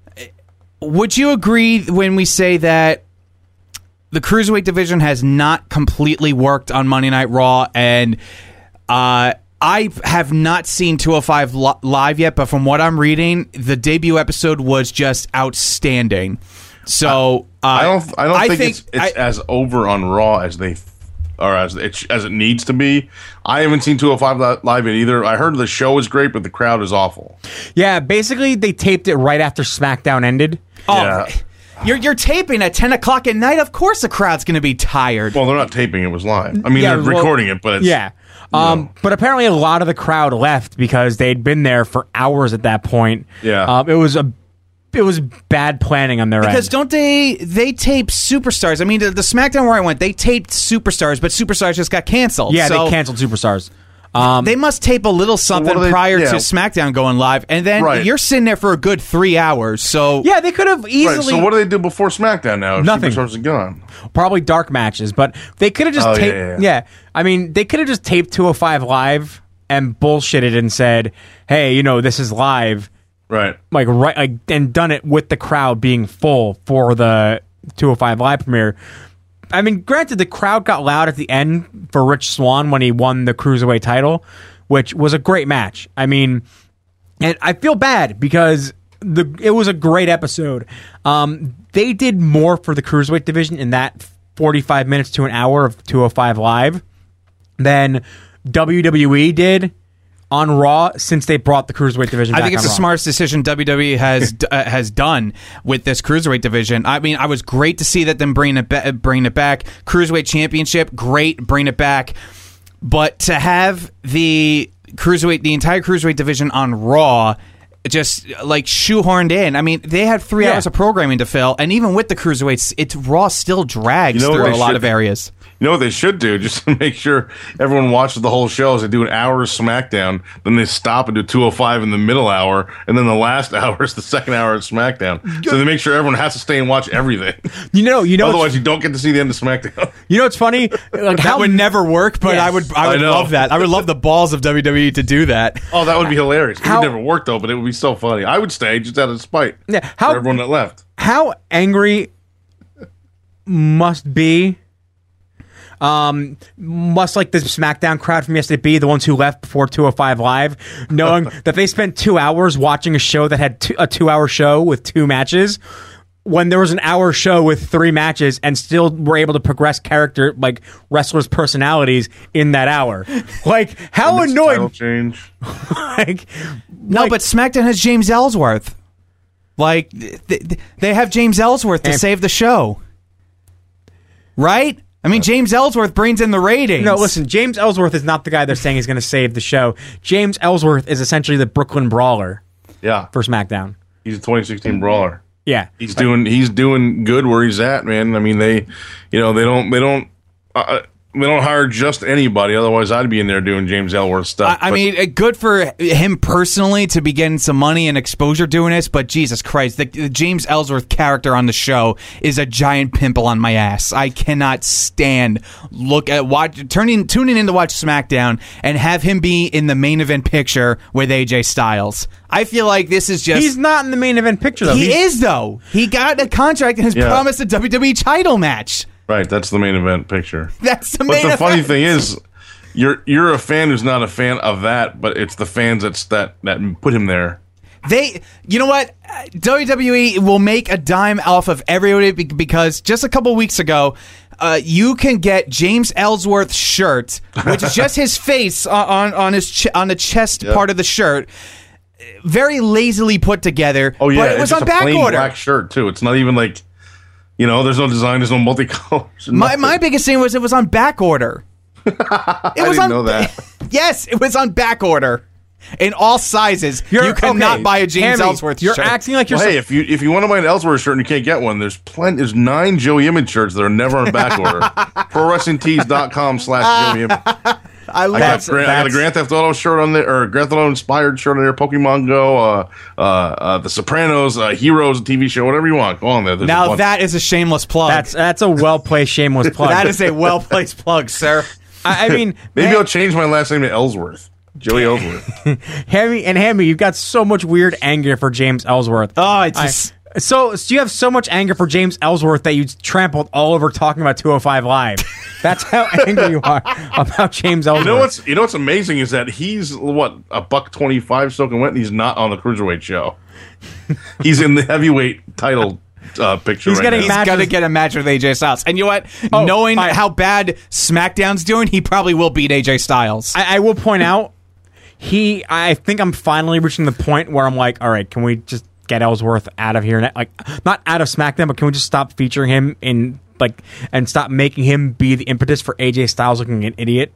Would you agree when we say that the Cruiserweight division has not completely worked on Monday Night Raw, and I have not seen 205 live yet, but from what I'm reading, the debut episode was just outstanding. So I don't think it's as over on Raw as they or as it needs to be. I haven't seen 205 live yet either. I heard the show is great, but the crowd is awful. Yeah, basically they taped it right after SmackDown ended. Oh, yeah. You're taping at 10 o'clock at night. Of course the crowd's going to be tired. Well, they're not taping. It was live. I mean, they're recording it, but it's... Yeah. But apparently a lot of the crowd left because they'd been there for hours at that point. Yeah. It was bad planning on their end. Because don't they tape Superstars? I mean, the SmackDown where I went, they taped Superstars, but Superstars just got canceled. Yeah, they canceled Superstars. They must tape a little something prior to SmackDown going live, and then you're sitting there for a good 3 hours. So yeah, they could have easily. Right, so what do they do before SmackDown now? If Nothing. Superstars are gone. Probably dark matches, but they could have just taped. Yeah, I mean, they could have just taped 205 live and bullshitted and said, "Hey, this is live." Right. And done it with the crowd being full for the 205 live premiere. I mean, granted, the crowd got loud at the end for Rich Swann when he won the Cruiserweight title, which was a great match. I mean, and I feel bad because it was a great episode. They did more for the Cruiserweight division in that 45 minutes to an hour of 205 live than WWE did on Raw since they brought the Cruiserweight division back. I think it's the smartest decision WWE has done with this Cruiserweight division. I mean, I was great to see that them bring it back. Cruiserweight Championship, great, bring it back. But to have the entire Cruiserweight division on Raw just like shoehorned in. I mean, they had 3 hours of programming to fill, and even with the Cruiserweights, Raw still drags through a lot of areas. You know what they should do, just to make sure everyone watches the whole show, is they do an hour of SmackDown, then they stop and do 205 in the middle hour, and then the last hour is the second hour of SmackDown. So they make sure everyone has to stay and watch everything. Otherwise, you don't get to see the end of SmackDown. You know what's funny? Like, that would never work, but I would love that. I would love the balls of WWE to do that. Oh, that would be hilarious. It would never work, though, but it would be so funny. I would stay just out of spite for everyone that left. How angry must like the SmackDown crowd from yesterday be, the ones who left before 205 Live, knowing that they spent 2 hours watching a show that had a 2-hour show with 2 matches, when there was an hour show with 3 matches and still were able to progress wrestlers' personalities in that hour. Like, how annoying. Title change. But SmackDown has James Ellsworth. Like, they have James Ellsworth to save the show. Right? I mean, James Ellsworth brings in the ratings. No, listen, James Ellsworth is not the guy they're saying is going to save the show. James Ellsworth is essentially the Brooklyn Brawler. Yeah. For SmackDown. He's a 2016 Brawler. Yeah. He's doing good where he's at, man. I mean, they don't hire just anybody. Otherwise, I'd be in there doing James Ellsworth stuff. I mean, good for him personally to be getting some money and exposure doing this, but Jesus Christ, the James Ellsworth character on the show is a giant pimple on my ass. I cannot stand tuning in to watch SmackDown and have him be in the main event picture with AJ Styles. I feel like this is just... He's not in the main event picture, though. He is, though. He got a contract and has promised a WWE title match. Right, that's the main event picture. That's the main event. But the funny thing is, you're a fan who's not a fan of that, but it's the fans that put him there. You know what? WWE will make a dime off of everybody because just a couple weeks ago, you can get James Ellsworth's shirt, which is just his face on the chest part of the shirt. Very lazily put together. Oh yeah, but it was it's on just back a plain order. black shirt too. It's not even like, there's no design, there's no multicolors. My biggest thing was it was on back order. I didn't know that. Yes, it was on back order. In all sizes, you cannot buy a James Ellsworth shirt. You're acting like you're... Well, hey, if you want to buy an Ellsworth shirt and you can't get one, there's 9 Joey Image shirts that are never on back order. ProWrestlingTees.com/Joey Image. I got a Grand Theft Auto shirt on there, or Grand Theft Auto inspired shirt on there. Pokemon Go, The Sopranos, Heroes, TV show, whatever you want. Go on there. Now that is a shameless plug. That's a well placed shameless plug. That is a well placed plug, sir. I mean, maybe I'll change my last name to Ellsworth. Joey Ellsworth. Hammy, you've got so much weird anger for James Ellsworth. Oh, it's just. So you have so much anger for James Ellsworth that you trampled all over talking about 205 Live. That's how angry you are about James Ellsworth. You know what's amazing is that he's $125 soaking wet, and he's not on the cruiserweight show. He's in the heavyweight title picture. He's going to get a match with AJ Styles, and you know what? Knowing how bad SmackDown's doing, he probably will beat AJ Styles. I will point out, I think I'm finally reaching the point where I'm like, all right, can we just get Ellsworth out of here? Like, not out of SmackDown, but can we just stop featuring him in and stop making him be the impetus for AJ Styles looking an idiot?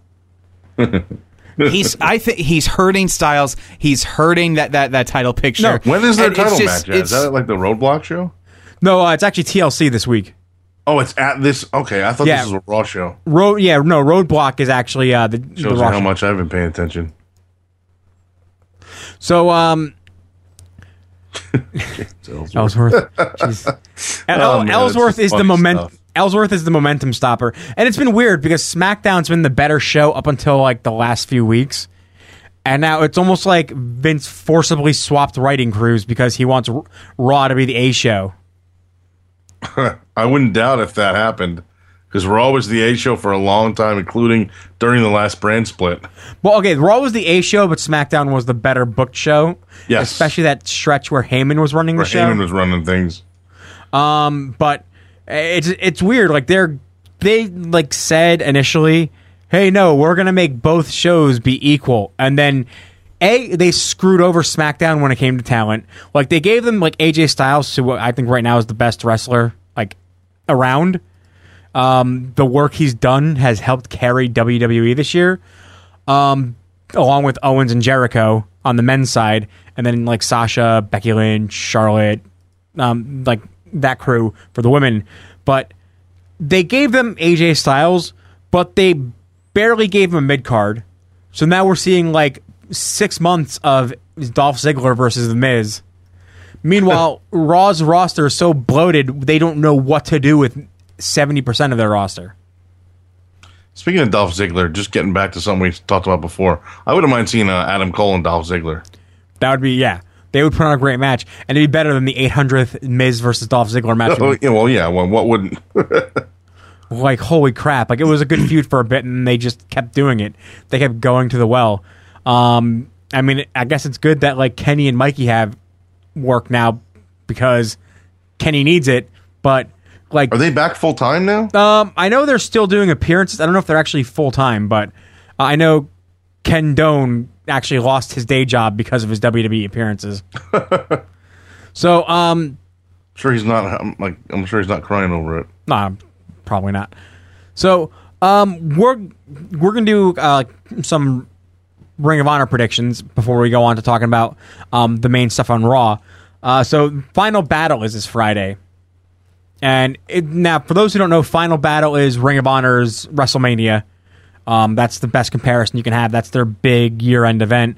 I think he's hurting Styles. He's hurting that title picture. No, when is their title match? Is that like the Roadblock show? No, it's actually TLC this week. Oh, it's at this. Okay, I thought this was a Raw show. Roadblock is actually the shows the Raw how much I've been paying attention. So, Ellsworth. Ellsworth is the momentum. Ellsworth is the momentum stopper, and it's been weird because SmackDown's been the better show up until like the last few weeks, and now it's almost like Vince forcibly swapped writing crews because he wants Raw to be the A show. I wouldn't doubt if that happened, because Raw was the A show for a long time, including during the last brand split. Well, okay, Raw was the A show, but SmackDown was the better booked show. Yes, especially that stretch where Heyman was running the show. Heyman was running things. But it's weird. Like they said initially, hey, no, we're gonna make both shows be equal, and then they screwed over SmackDown when it came to talent. Like they gave them like AJ Styles, who I think right now is the best wrestler like around. The work he's done has helped carry WWE this year, along with Owens and Jericho on the men's side, and then like Sasha, Becky Lynch, Charlotte, like that crew for the women. But they gave them AJ Styles, but they barely gave him a mid-card. So now we're seeing like 6 months of Dolph Ziggler versus The Miz. Meanwhile, Raw's roster is so bloated, they don't know what to do with 70% of their roster. Speaking of Dolph Ziggler, just getting back to something we talked about before, I wouldn't mind seeing Adam Cole and Dolph Ziggler. That would be, yeah. They would put on a great match, and it'd be better than the 800th Miz versus Dolph Ziggler match. What wouldn't? Like, holy crap. Like, it was a good feud for a bit, and they just kept doing it. They kept going to the well. I mean, I guess it's good that, like, Kenny and Mikey have work now because Kenny needs it, but, like... Are they back full-time now? I know they're still doing appearances. I don't know if they're actually full-time, but I know Ken Doane actually lost his day job because of his WWE appearances. So, sure he's not. I'm sure he's not crying over it. Nah, probably not. So, we're gonna do some Ring of Honor predictions before we go on to talking about the main stuff on Raw. So, Final Battle is this Friday, and now for those who don't know, Final Battle is Ring of Honor's WrestleMania. That's the best comparison you can have. That's their big year-end event.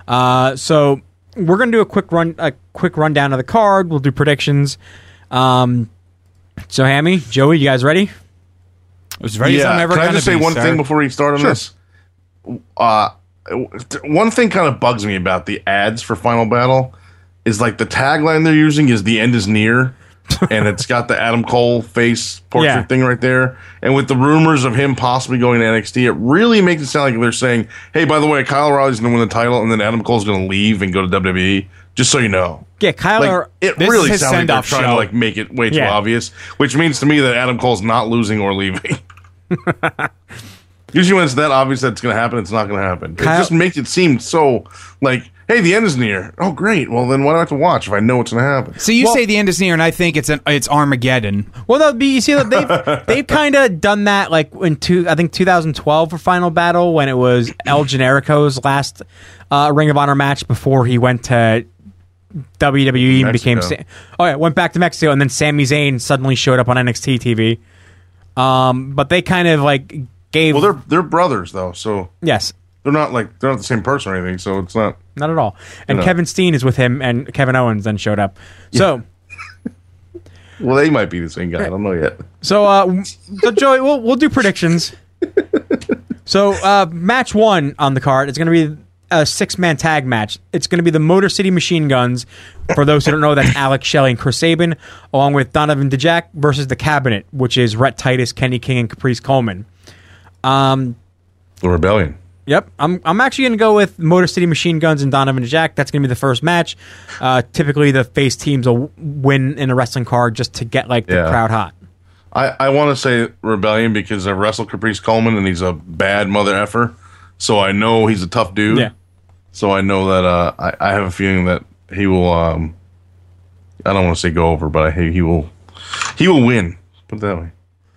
So we're gonna do a quick rundown of the card. We'll do predictions. So Hammy, Joey, you guys ready? As ready as I'm ever Can gonna I just say one thing before we start on this? One thing kind of bugs me about the ads for Final Battle is like the tagline they're using is "The end is near." And it's got the Adam Cole face portrait thing right there. And with the rumors of him possibly going to NXT, it really makes it sound like they're saying, hey, by the way, Kyle O'Reilly's going to win the title, and then Adam Cole's going to leave and go to WWE, just so you know. Yeah, Kyle... it really sounds like they're trying to like make it way too obvious, which means to me that Adam Cole's not losing or leaving. Usually when it's that obvious that it's going to happen, it's not going to happen. It just makes it seem so like... Hey, the end is near. Oh, great. Well, then why do I have to watch if I know what's going to happen? So you say the end is near, and I think it's Armageddon. Well, you see that they've kind of done that, like in 2012 for Final Battle when it was El Generico's last Ring of Honor match before he went to WWE and became. Went back to Mexico, and then Sami Zayn suddenly showed up on NXT TV. But they kind of like gave. Well, they're brothers though, so yes. They're not the same person or anything, so it's not at all. And Kevin Steen is with him, and Kevin Owens then showed up. So, well, they might be the same guy. I don't know yet. So Joey, we'll do predictions. So, match 1 on the card is going to be a 6-man tag match. It's going to be the Motor City Machine Guns. For those who don't know, that's Alex Shelley and Chris Sabin, along with Donovan Dijak versus the Cabinet, which is Rhett Titus, Kenny King, and Caprice Coleman. The Rebellion. Yep, I'm actually going to go with Motor City Machine Guns and Donovan Dijak. That's going to be the first match. Typically, the face teams will win in a wrestling card just to get the crowd hot. I want to say Rebellion because I wrestled Caprice Coleman and he's a bad mother effer. So I know he's a tough dude. Yeah. So I know that I have a feeling that he will. I don't want to say go over, but he will win. Put it that way.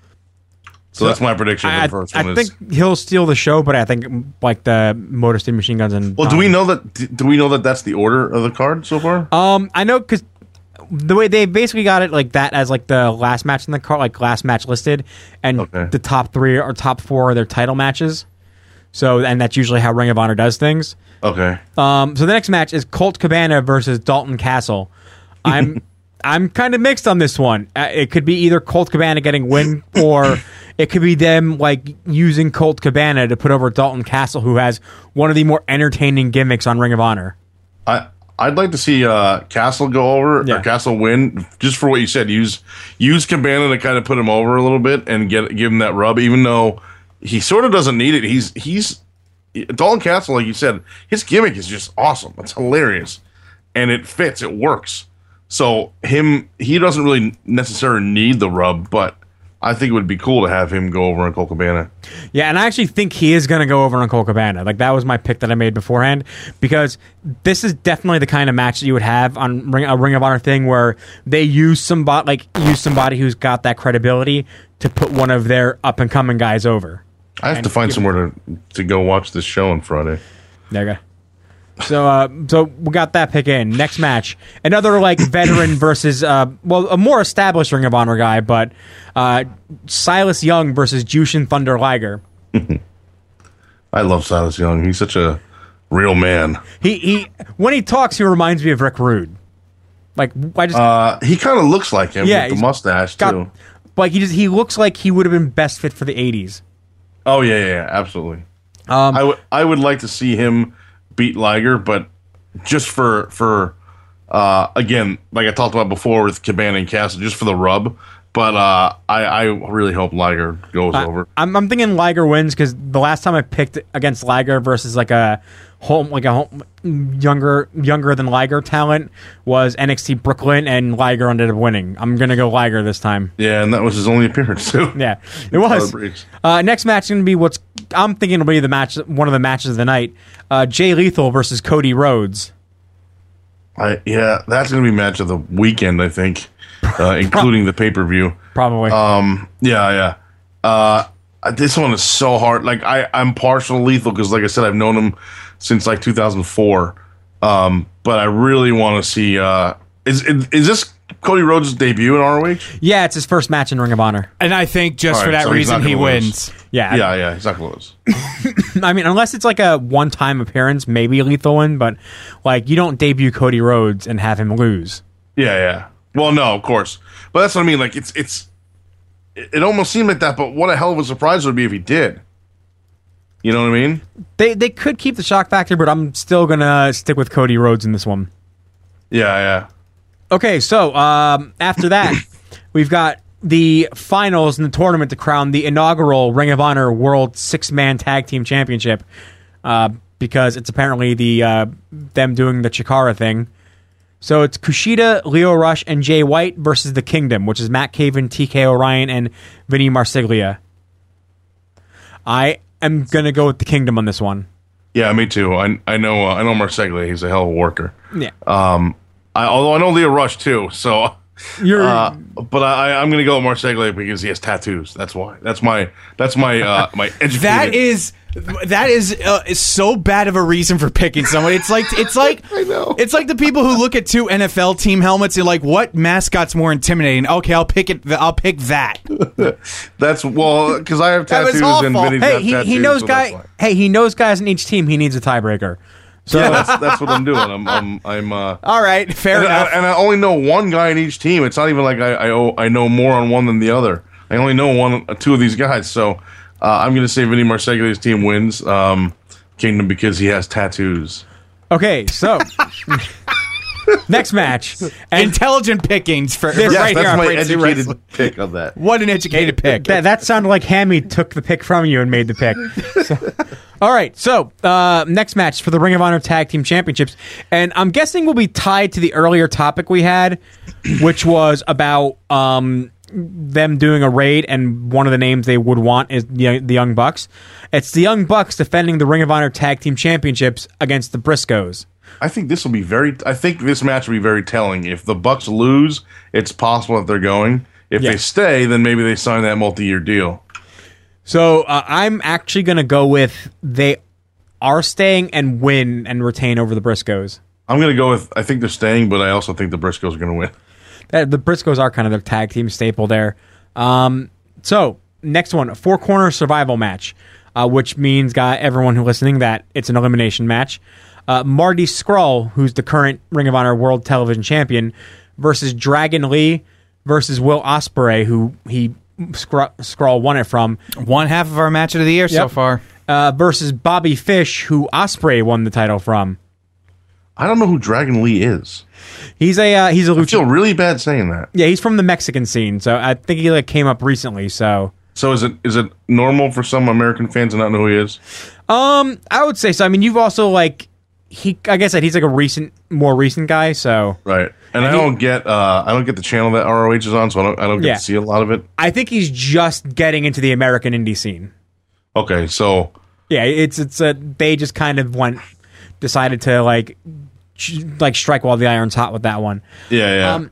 So that's my prediction for the first one. I think he'll steal the show, but I think the Motor City Machine Guns and. Well, do we know that that's the order of the card so far? I know because the way they basically got it that as the last match in the card, last match listed, and the top 3 or top 4 are their title matches. So, and that's usually how Ring of Honor does things. Okay. So the next match is Colt Cabana versus Dalton Castle. I'm kind of mixed on this one. It could be either Colt Cabana getting win, or it could be them using Colt Cabana to put over Dalton Castle, who has one of the more entertaining gimmicks on Ring of Honor. I'd like to see Castle go over or Castle win, just for what you said. Use Cabana to kind of put him over a little bit and give him that rub, even though he sort of doesn't need it. He's Dalton Castle, like you said, his gimmick is just awesome. It's hilarious, and it fits. It works. So he doesn't really necessarily need the rub, but I think it would be cool to have him go over on Colt Cabana. Yeah, and I actually think he is going to go over on Colt Cabana. That was my pick that I made beforehand, because this is definitely the kind of match that you would have on a Ring of Honor thing where they use somebody who's got that credibility to put one of their up and coming guys over. I have to find somewhere to go watch this show on Friday. There you go. So we got that pick in. Next match, another veteran versus a more established Ring of Honor guy, but Silas Young versus Jushin Thunder Liger. I love Silas Young. He's such a real man. He when he talks, he reminds me of Rick Rude. He kind of looks like him with the mustache too. He looks like he would have been best fit for the 80s. Oh yeah, absolutely. I would like to see him beat Liger, but just for again, like I talked about before with Cabana and Castle, just for the rub. But I really hope Liger goes over. I'm thinking Liger wins because the last time I picked against Liger versus a younger than Liger talent was NXT Brooklyn, and Liger ended up winning. I'm gonna go Liger this time. Yeah, and that was his only appearance too. Yeah, it was. Next match is gonna be I'm thinking will be one of the matches of the night. Jay Lethal versus Cody Rhodes. That's gonna be match of the weekend, I think. Including the pay-per-view. Probably. This one is so hard. I'm partial to Lethal because, like I said, I've known him since 2004. But I really want to see. Is this Cody Rhodes' debut in ROH? Yeah, it's his first match in Ring of Honor. And I think just for that reason he wins. Yeah. He's not going to lose. I mean, unless it's a one-time appearance, maybe Lethal win, but you don't debut Cody Rhodes and have him lose. Yeah. Well, no, of course, but that's what I mean. It almost seemed like that, but what a hell of a surprise it would be if he did. You know what I mean? They could keep the shock factor, but I'm still gonna stick with Cody Rhodes in this one. Yeah. Okay, so after that, we've got the finals in the tournament to crown the inaugural Ring of Honor World 6-Man Tag Team Championship, because it's apparently them doing the Chikara thing. So it's Kushida, Leo Rush, and Jay White versus The Kingdom, which is Matt Caven, TK O'Ryan, and Vinny Marseglia. I am going to go with The Kingdom on this one. Yeah, me too. I know Marseglia. He's a hell of a worker. Yeah. Although I know Leo Rush too, so But I'm going to go with Marseglia because he has tattoos. That's why. That's my my educated. That is so bad of a reason for picking someone. It's like I know. It's like the people who look at two NFL team helmets and like, what mascot's more intimidating? Okay, I'll pick it. I'll pick that. That's because I have tattoos and Vinny's got tattoos. He knows guys. Hey, he knows guys in each team. He needs a tiebreaker. So that's what I'm doing. I'm all right, fair enough. And I only know one guy in each team. It's not even like I know more on one than the other. I only know two of these guys. So I'm going to say Vinny Marseglia's team wins Kingdom because he has tattoos. Okay, so next match, intelligent pickings for yes, right that's here. My educated pick of that. What an educated pick. That sounded like Hammy took the pick from you and made the pick. All right, so next match for the Ring of Honor Tag Team Championships, and I'm guessing will be tied to the earlier topic we had, which was about them doing a raid, and one of the names they would want is the Young Bucks. It's the Young Bucks defending the Ring of Honor Tag Team Championships against the Briscoes. I think this match will be very telling. If the Bucks lose, it's possible that they're going. If they stay, then maybe they sign that multi-year deal. So I'm actually going to go with they are staying and win and retain over the Briscoes. I'm going to go with I think they're staying, but I also think the Briscoes are going to win. The Briscoes are kind of their tag team staple there. So next one, a 4-corner survival match, which means, everyone who's listening, that it's an elimination match. Marty Scurll, who's the current Ring of Honor World Television Champion, versus Dragon Lee versus Will Ospreay, who Scurll won it from. One half of our match of the year so far. Versus Bobby Fish, who Ospreay won the title from. I don't know who Dragon Lee is. He's a lucha. I feel really bad saying that. Yeah, he's from the Mexican scene, so I think he came up recently. So is it normal for some American fans to not know who he is? I would say so. I mean, you've also like he's like a more recent guy. So right, and I don't get the channel that ROH is on, so I don't get to see a lot of it. I think he's just getting into the American indie scene. Okay, so yeah, they just kind of decided to strike while the iron's hot with that one. Yeah.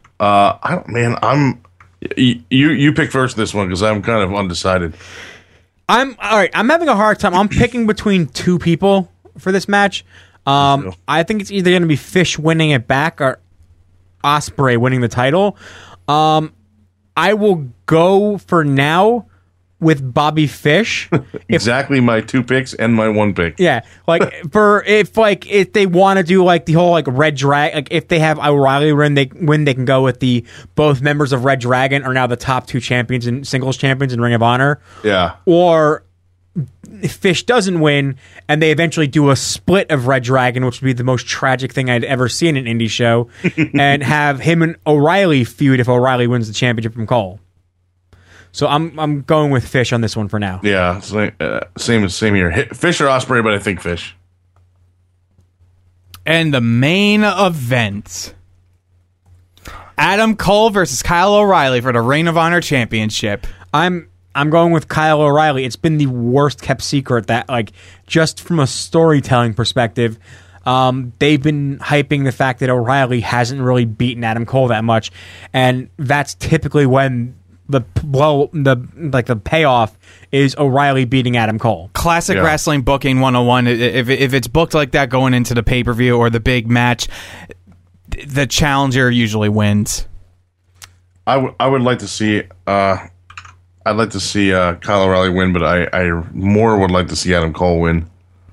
You pick first this one because I'm kind of undecided. I'm having a hard time. I'm picking between two people for this match. I think it's either going to be Fish winning it back or Ospreay winning the title. I will go for now with Bobby Fish. Exactly my 2 picks and my 1 pick. Yeah, if they want to do the whole Red Dragon, if they have O'Reilly win, they can go with the both members of Red Dragon are now the top 2 champions and singles champions in Ring of Honor. Yeah. Or if Fish doesn't win and they eventually do a split of Red Dragon, which would be the most tragic thing I'd ever seen in an indie show, and have him and O'Reilly feud if O'Reilly wins the championship from Cole. So I'm going with Fish on this one for now. Yeah, same here. Fish or Ospreay, but I think Fish. And the main event: Adam Cole versus Kyle O'Reilly for the Ring of Honor Championship. I'm going with Kyle O'Reilly. It's been the worst kept secret that, just from a storytelling perspective, they've been hyping the fact that O'Reilly hasn't really beaten Adam Cole that much, and that's typically when the payoff is O'Reilly beating Adam Cole. Classic wrestling booking 101. If it's booked like that going into the pay-per-view or the big match, the challenger usually wins. I would like to see Kyle O'Reilly win, but I more would like to see Adam Cole win.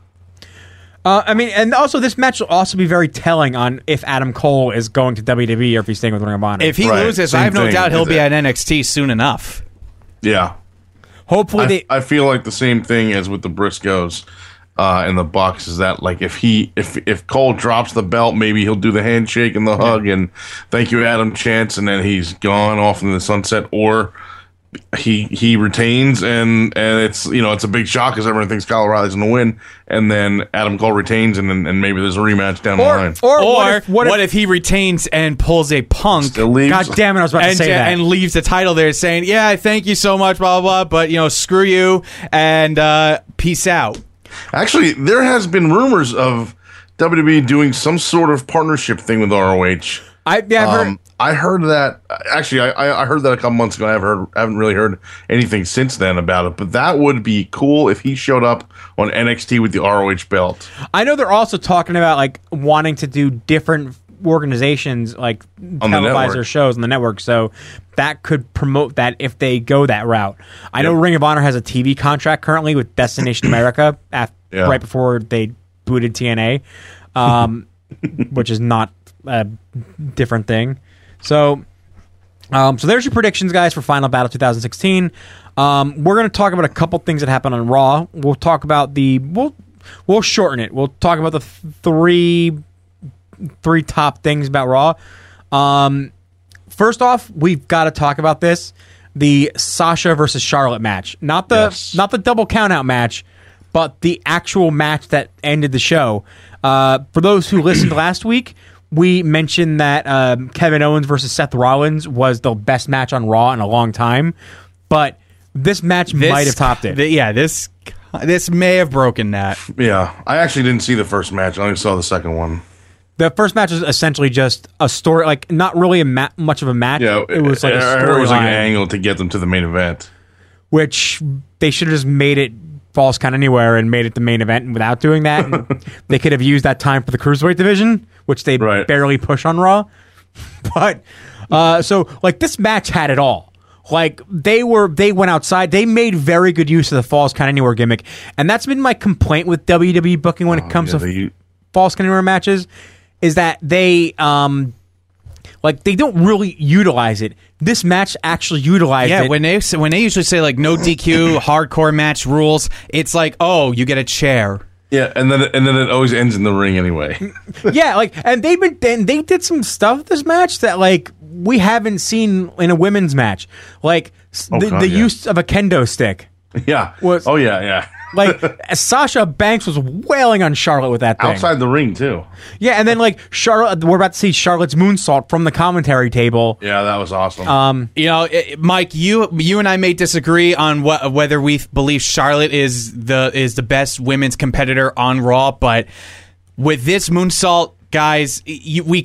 And also this match will also be very telling on if Adam Cole is going to WWE or if he's staying with Ring of Honor. If he loses, I have no doubt he'll be at NXT soon enough. Yeah. Hopefully I feel like the same thing as with the Briscoes and the Bucks is that if Cole drops the belt, maybe he'll do the handshake and the hug and thank you Adam chance, and then he's gone off in the sunset, or he retains and it's it's a big shock because everyone thinks Kyle O'Reilly's going to win, and then Adam Cole retains and maybe there's a rematch down the line. Or what if he retains and pulls a Punk? Still leaves? God damn it! I was about to say that, and leaves the title there, saying, "Yeah, thank you so much, blah blah blah, but screw you and peace out." Actually, there has been rumors of WWE doing some sort of partnership thing with ROH. I've heard. I heard that actually. I heard that a couple months ago. I haven't really heard anything since then about it. But that would be cool if he showed up on NXT with the ROH belt. I know they're also talking about like wanting to do different organizations like on televise their shows on the network. So that could promote that if they go that route. I know Ring of Honor has a TV contract currently with Destination America right before they booted TNA, which is not a different thing. So there's your predictions, guys, for Final Battle 2016. We're going to talk about a couple things that happened on Raw. We'll talk about we'll shorten it. We'll talk about the three top things about Raw. First off, we've got to talk about this: the Sasha versus Charlotte match, not the double countout match, but the actual match that ended the show. For those who listened last week, we mentioned that Kevin Owens versus Seth Rollins was the best match on Raw in a long time, but this match might have topped it. This may have broken that. Yeah, I actually didn't see the first match. I only saw the second one. The first match was essentially just a story, like not really much of a match. Yeah, it was like a storyline. It was like an angle to get them to the main event, which they should have just made it Falls Count Anywhere and made it the main event. And without doing that, they could have used that time for the Cruiserweight division, which they barely push on Raw. But so like this match had it all. Like they went outside. They made very good use of the Falls Count Anywhere gimmick, and that's been my complaint with WWE booking when it comes to Falls Count Anywhere matches. Is that they they don't really utilize it. This match actually utilized it. Yeah, when they usually say like no DQ, hardcore match rules, it's like, oh, you get a chair. Yeah, and then it always ends in the ring anyway. Yeah, and they did some stuff this match that like we haven't seen in a women's match, like the use of a kendo stick. Yeah. Yeah. Like Sasha Banks was wailing on Charlotte with that thing outside the ring too. Yeah, and then like Charlotte, we're about to see Charlotte's moonsault from the commentary table. Yeah, that was awesome. Mike, you and I may disagree on whether we believe Charlotte is the best women's competitor on Raw, but with this moonsault, guys, we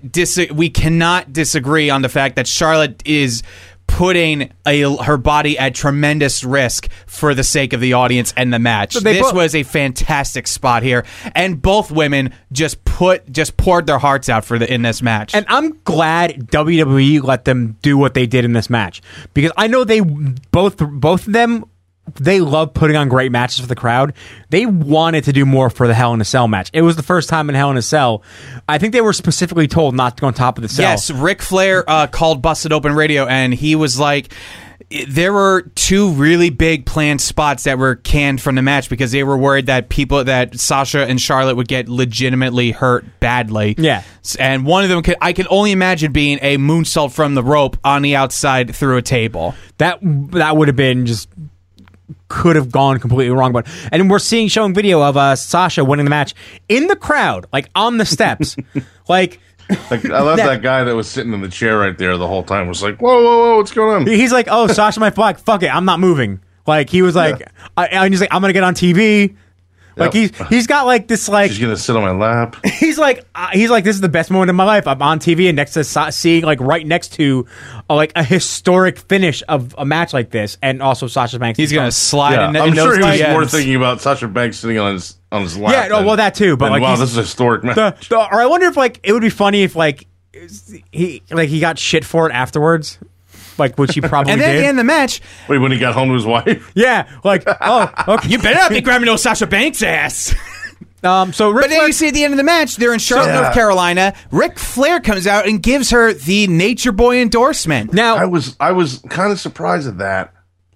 cannot disagree on the fact that Charlotte is putting her body at tremendous risk for the sake of the audience and the match. So this was a fantastic spot here, and both women just poured their hearts out in this match. And I'm glad WWE let them do what they did in this match, because I know they both of them. They love putting on great matches for the crowd. They wanted to do more for the Hell in a Cell match. It was the first time in Hell in a Cell. I think they were specifically told not to go on top of the cell. Yes, Ric Flair called Busted Open Radio, and he was like, there were two really big planned spots that were canned from the match because they were worried that Sasha and Charlotte would get legitimately hurt badly. Yeah. And one of them I can only imagine being a moonsault from the rope on the outside through a table. That would have been just... could have gone completely wrong, and we're showing video of Sasha winning the match in the crowd, like on the steps. like I love that guy that was sitting in the chair right there the whole time. Was like, whoa, what's going on? He's like, oh, Sasha might flag. Fuck it, I'm not moving. Like he was like, and he's like, I'm gonna get on TV. Like he's got like this like she's gonna sit on my lap. He's like this is the best moment of my life. I'm on TV and next to seeing like right next to like a historic finish of a match like this, and also Sasha Banks. He's gonna slide. In I'm sure he was more thinking about Sasha Banks sitting on his lap. Yeah, well that too. But like, wow, this is a historic match. Or I wonder if like it would be funny if like he got shit for it afterwards. Like, which he probably did. And then did. at the end of the match... Wait, when he got home to his wife? Yeah, like, oh, okay. You better not be grabbing no Sasha Banks' ass. But then you see at the end of the match, they're in Charlotte, North Carolina. Ric Flair comes out and gives her the Nature Boy endorsement. Now, I was kind of surprised at that.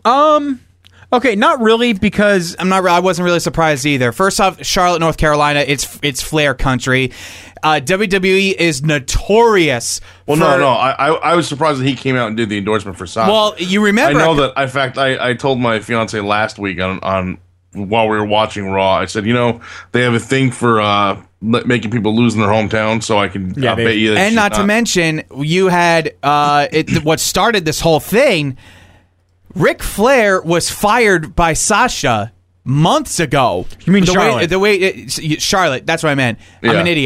Okay, not really, because I wasn't really surprised either. First off, Charlotte, North Carolina, it's Flair country. WWE is notorious. Well, no. I was surprised that he came out and did the endorsement for Sasha. Well, you remember? I know that. In fact, I told my fiance last week on while we were watching Raw. I said, they have a thing for making people lose in their hometown, so I can bet you. And not to mention, you had what started this whole thing. Ric Flair was fired by Sasha months ago. You mean Charlotte? Charlotte, that's what I meant. Yeah. I'm an idiot.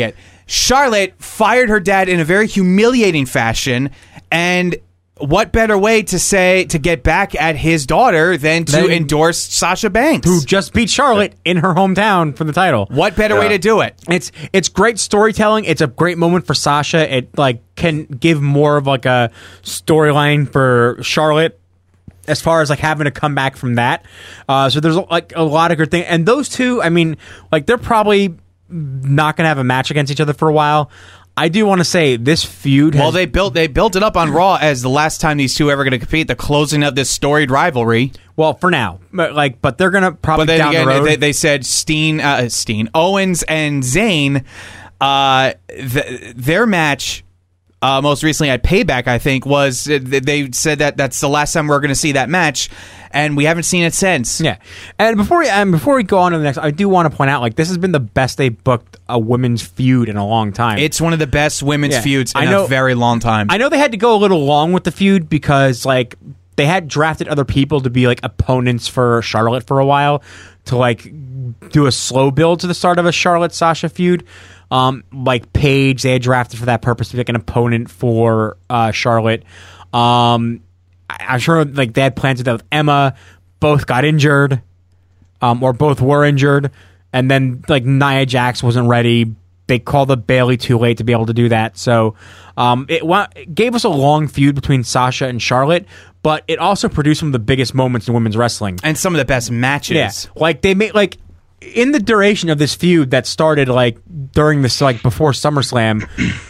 Charlotte fired her dad in a very humiliating fashion, and what better way to get back at his daughter than to endorse Sasha Banks, who just beat Charlotte in her hometown for the title? What better way to do it? It's great storytelling. It's a great moment for Sasha. It can give more of a storyline for Charlotte as far as having to come back from that. So there's a lot of good things. And those two, I mean, they're probably not going to have a match against each other for a while. I do want to say this feud has... Well, they built it up on Raw as the last time these two ever going to compete, the closing of this storied rivalry. Well, for now. But they're going to probably down the road... They said Owens and Zayn, their match... most recently at Payback, I think, was they said that's the last time we're going to see that match, and we haven't seen it since. Yeah, and before we go on to the next, I do want to point out this has been the best they booked a women's feud in a long time. It's one of the best women's feuds in a very long time. I know they had to go a little long with the feud because they had drafted other people to be opponents for Charlotte for a while to do a slow build to the start of a Charlotte Sasha feud. Paige, they had drafted for that purpose to be an opponent for Charlotte. I'm sure they had plans to do that with Emma. Both got injured, or both were injured, and then Nia Jax wasn't ready. They called up Bayley too late to be able to do that. So it gave us a long feud between Sasha and Charlotte, but it also produced some of the biggest moments in women's wrestling and some of the best matches. Yeah, they made in the duration of this feud that started during this before SummerSlam,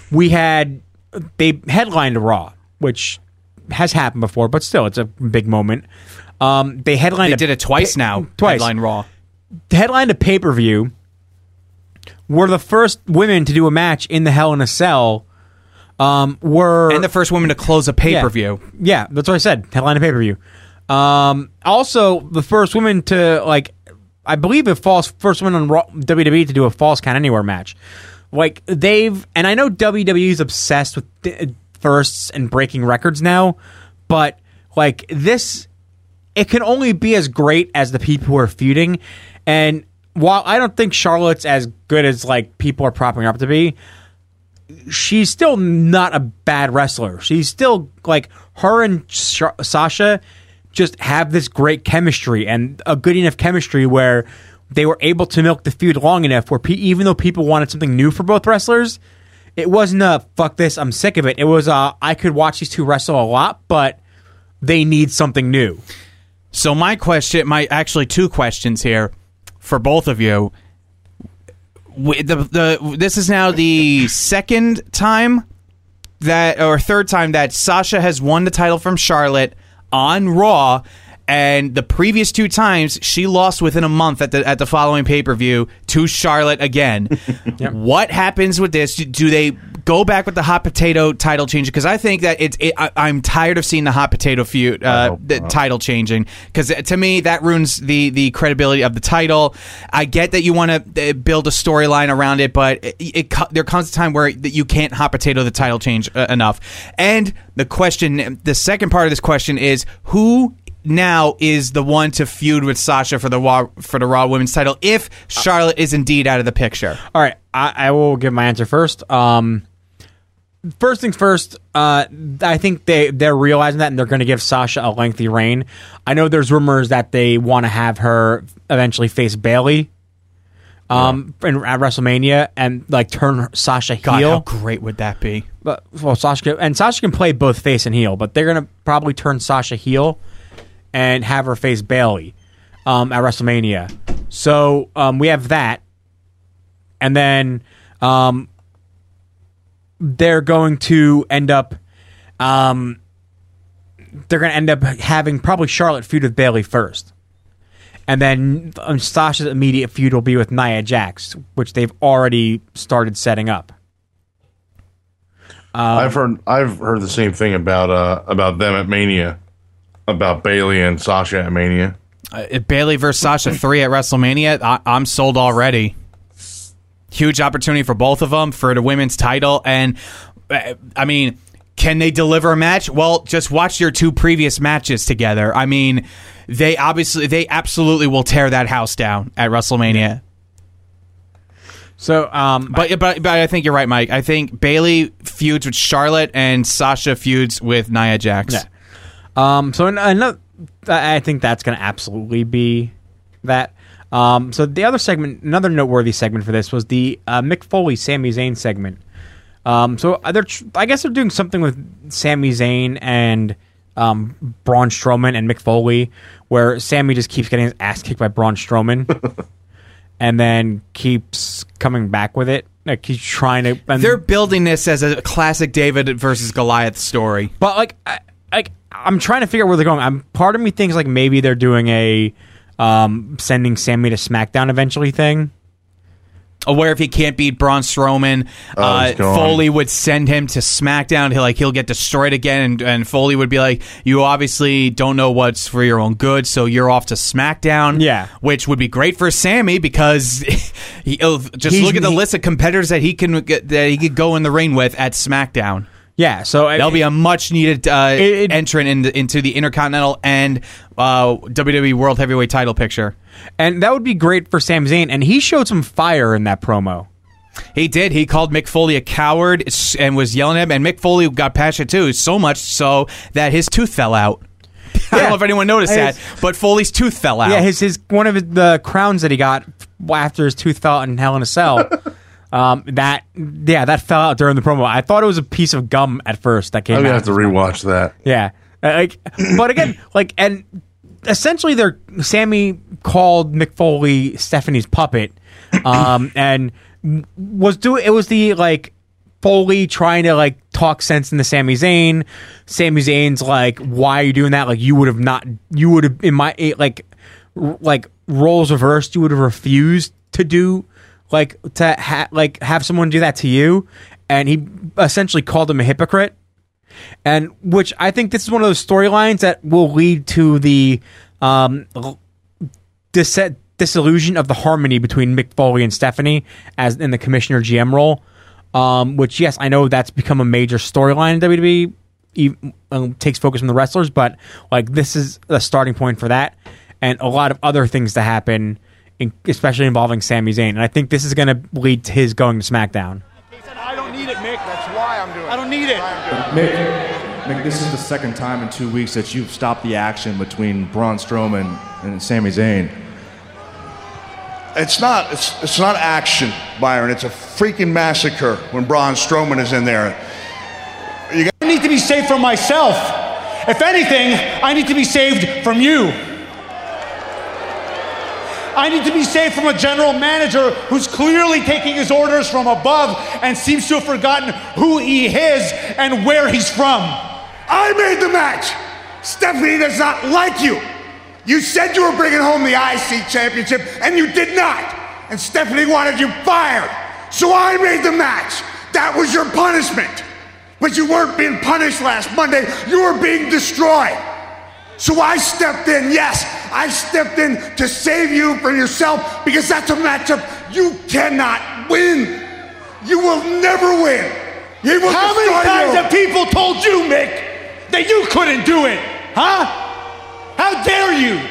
they headlined a Raw, which has happened before, but still it's a big moment. They did it twice now. Headline Raw. Headlined a pay-per-view. Were the first women to do a match in the Hell in a Cell. And the first women to close a pay-per-view. Yeah, that's what I said. Headlined a pay-per-view. Also, the first women to I believe first woman on WWE to do a Falls Count Anywhere match. And I know WWE is obsessed with firsts and breaking records now, but this, it can only be as great as the people who are feuding. And while I don't think Charlotte's as good as people are propping her up to be, she's still not a bad wrestler. She's still her and Sasha just have this great chemistry and a good enough chemistry where they were able to milk the feud long enough where even though people wanted something new for both wrestlers, it wasn't a fuck this, I'm sick of it. It was I could watch these two wrestle a lot, but they need something new. So actually two questions here for both of you. This is now the third time that Sasha has won the title from Charlotte on Raw, and the previous two times she lost within a month at the following pay-per-view to Charlotte again. Yep. What happens with this? Do they go back with the hot potato title change? Because I think that I'm tired of seeing the hot potato feud title changing, because to me that ruins the credibility of the title. I get that you want to build a storyline around it, but there comes a time where you can't hot potato the title change enough. And the second part of this question is, who now is the one to feud with Sasha for the Raw Women's title if Charlotte is indeed out of the picture? All right, I will give my answer first. First things first, I think they're realizing that, and they're going to give Sasha a lengthy reign. I know there's rumors that they want to have her eventually face Bayley at WrestleMania and turn Sasha heel. God, how great would that be? But Sasha can play both face and heel, but they're going to probably turn Sasha heel and have her face Bayley at WrestleMania. So we have that, and then they're going to end up having probably Charlotte feud with Bayley first, and then Sasha's immediate feud will be with Nia Jax, which they've already started setting up. I've heard the same thing about them at Mania. About Bayley and Sasha at Mania. Bayley versus Sasha 3 at WrestleMania. I'm sold already. Huge opportunity for both of them for the women's title. And, I mean, can they deliver a match? Well, just watch your two previous matches together. I mean, they absolutely will tear that house down at WrestleMania. So, but I think you're right, Mike. I think Bayley feuds with Charlotte and Sasha feuds with Nia Jax. Yeah. So another, I think that's going to absolutely be that. So the other segment, another noteworthy segment for this was the Mick Foley Sami Zayn segment. So I guess they're doing something with Sami Zayn and Braun Strowman and Mick Foley, where Sami just keeps getting his ass kicked by Braun Strowman, and then keeps coming back with it. Like he's trying to. They're building this as a classic David versus Goliath story, but I'm trying to figure out where they're going. Part of me thinks like maybe they're doing a sending Sami to SmackDown eventually thing. Where if he can't beat Braun Strowman, Foley would send him to SmackDown. He'll get destroyed again, and Foley would be like, "You obviously don't know what's for your own good, so you're off to SmackDown." Yeah, which would be great for Sami because he'll just look at the list of competitors that he could go in the ring with at SmackDown. Yeah, so that'll be a much needed entrant into the Intercontinental and WWE World Heavyweight title picture. And that would be great for Sami Zayn, and he showed some fire in that promo. He did. He called Mick Foley a coward and was yelling at him, and Mick Foley got passionate too, so much so that his tooth fell out. I don't know if anyone noticed that, but Foley's tooth fell out. Yeah, his one of the crowns that he got after his tooth fell out in Hell in a Cell. That fell out during the promo. I thought it was a piece of gum at first that came out. I'm gonna have to rewatch that. Yeah, but again, and essentially, Sami called Mick Foley Stephanie's puppet, and it was the Foley trying to talk sense into Sami Zayn. Sami Zayn's like, "Why are you doing that? Like you would have in my roles reversed. You would have refused to do." Have someone do that to you, and he essentially called him a hypocrite, and which I think this is one of those storylines that will lead to the disillusion of the harmony between Mick Foley and Stephanie as in the commissioner GM role. Which yes, I know that's become a major storyline in WWE. Takes focus from the wrestlers, but this is the starting point for that, and a lot of other things to happen. Especially involving Sami Zayn. And I think this is going to lead to his going to SmackDown. I don't need it, Mick. That's why I'm doing it. I don't need it. Mick, this is the second time in 2 weeks that you've stopped the action between Braun Strowman and Sami Zayn. It's not action, Byron. It's a freaking massacre when Braun Strowman is in there. I need to be saved from myself. If anything, I need to be saved from you. I need to be saved from a general manager who's clearly taking his orders from above and seems to have forgotten who he is and where he's from. I made the match. Stephanie does not like you. You said you were bringing home the IC championship and you did not. And Stephanie wanted you fired. So I made the match. That was your punishment. But you weren't being punished last Monday. You were being destroyed. So I stepped in, yes, I stepped in to save you from yourself because that's a matchup you cannot win. You will never win. He will How many times have people told you, Mick, that you couldn't do it? Huh? How dare you?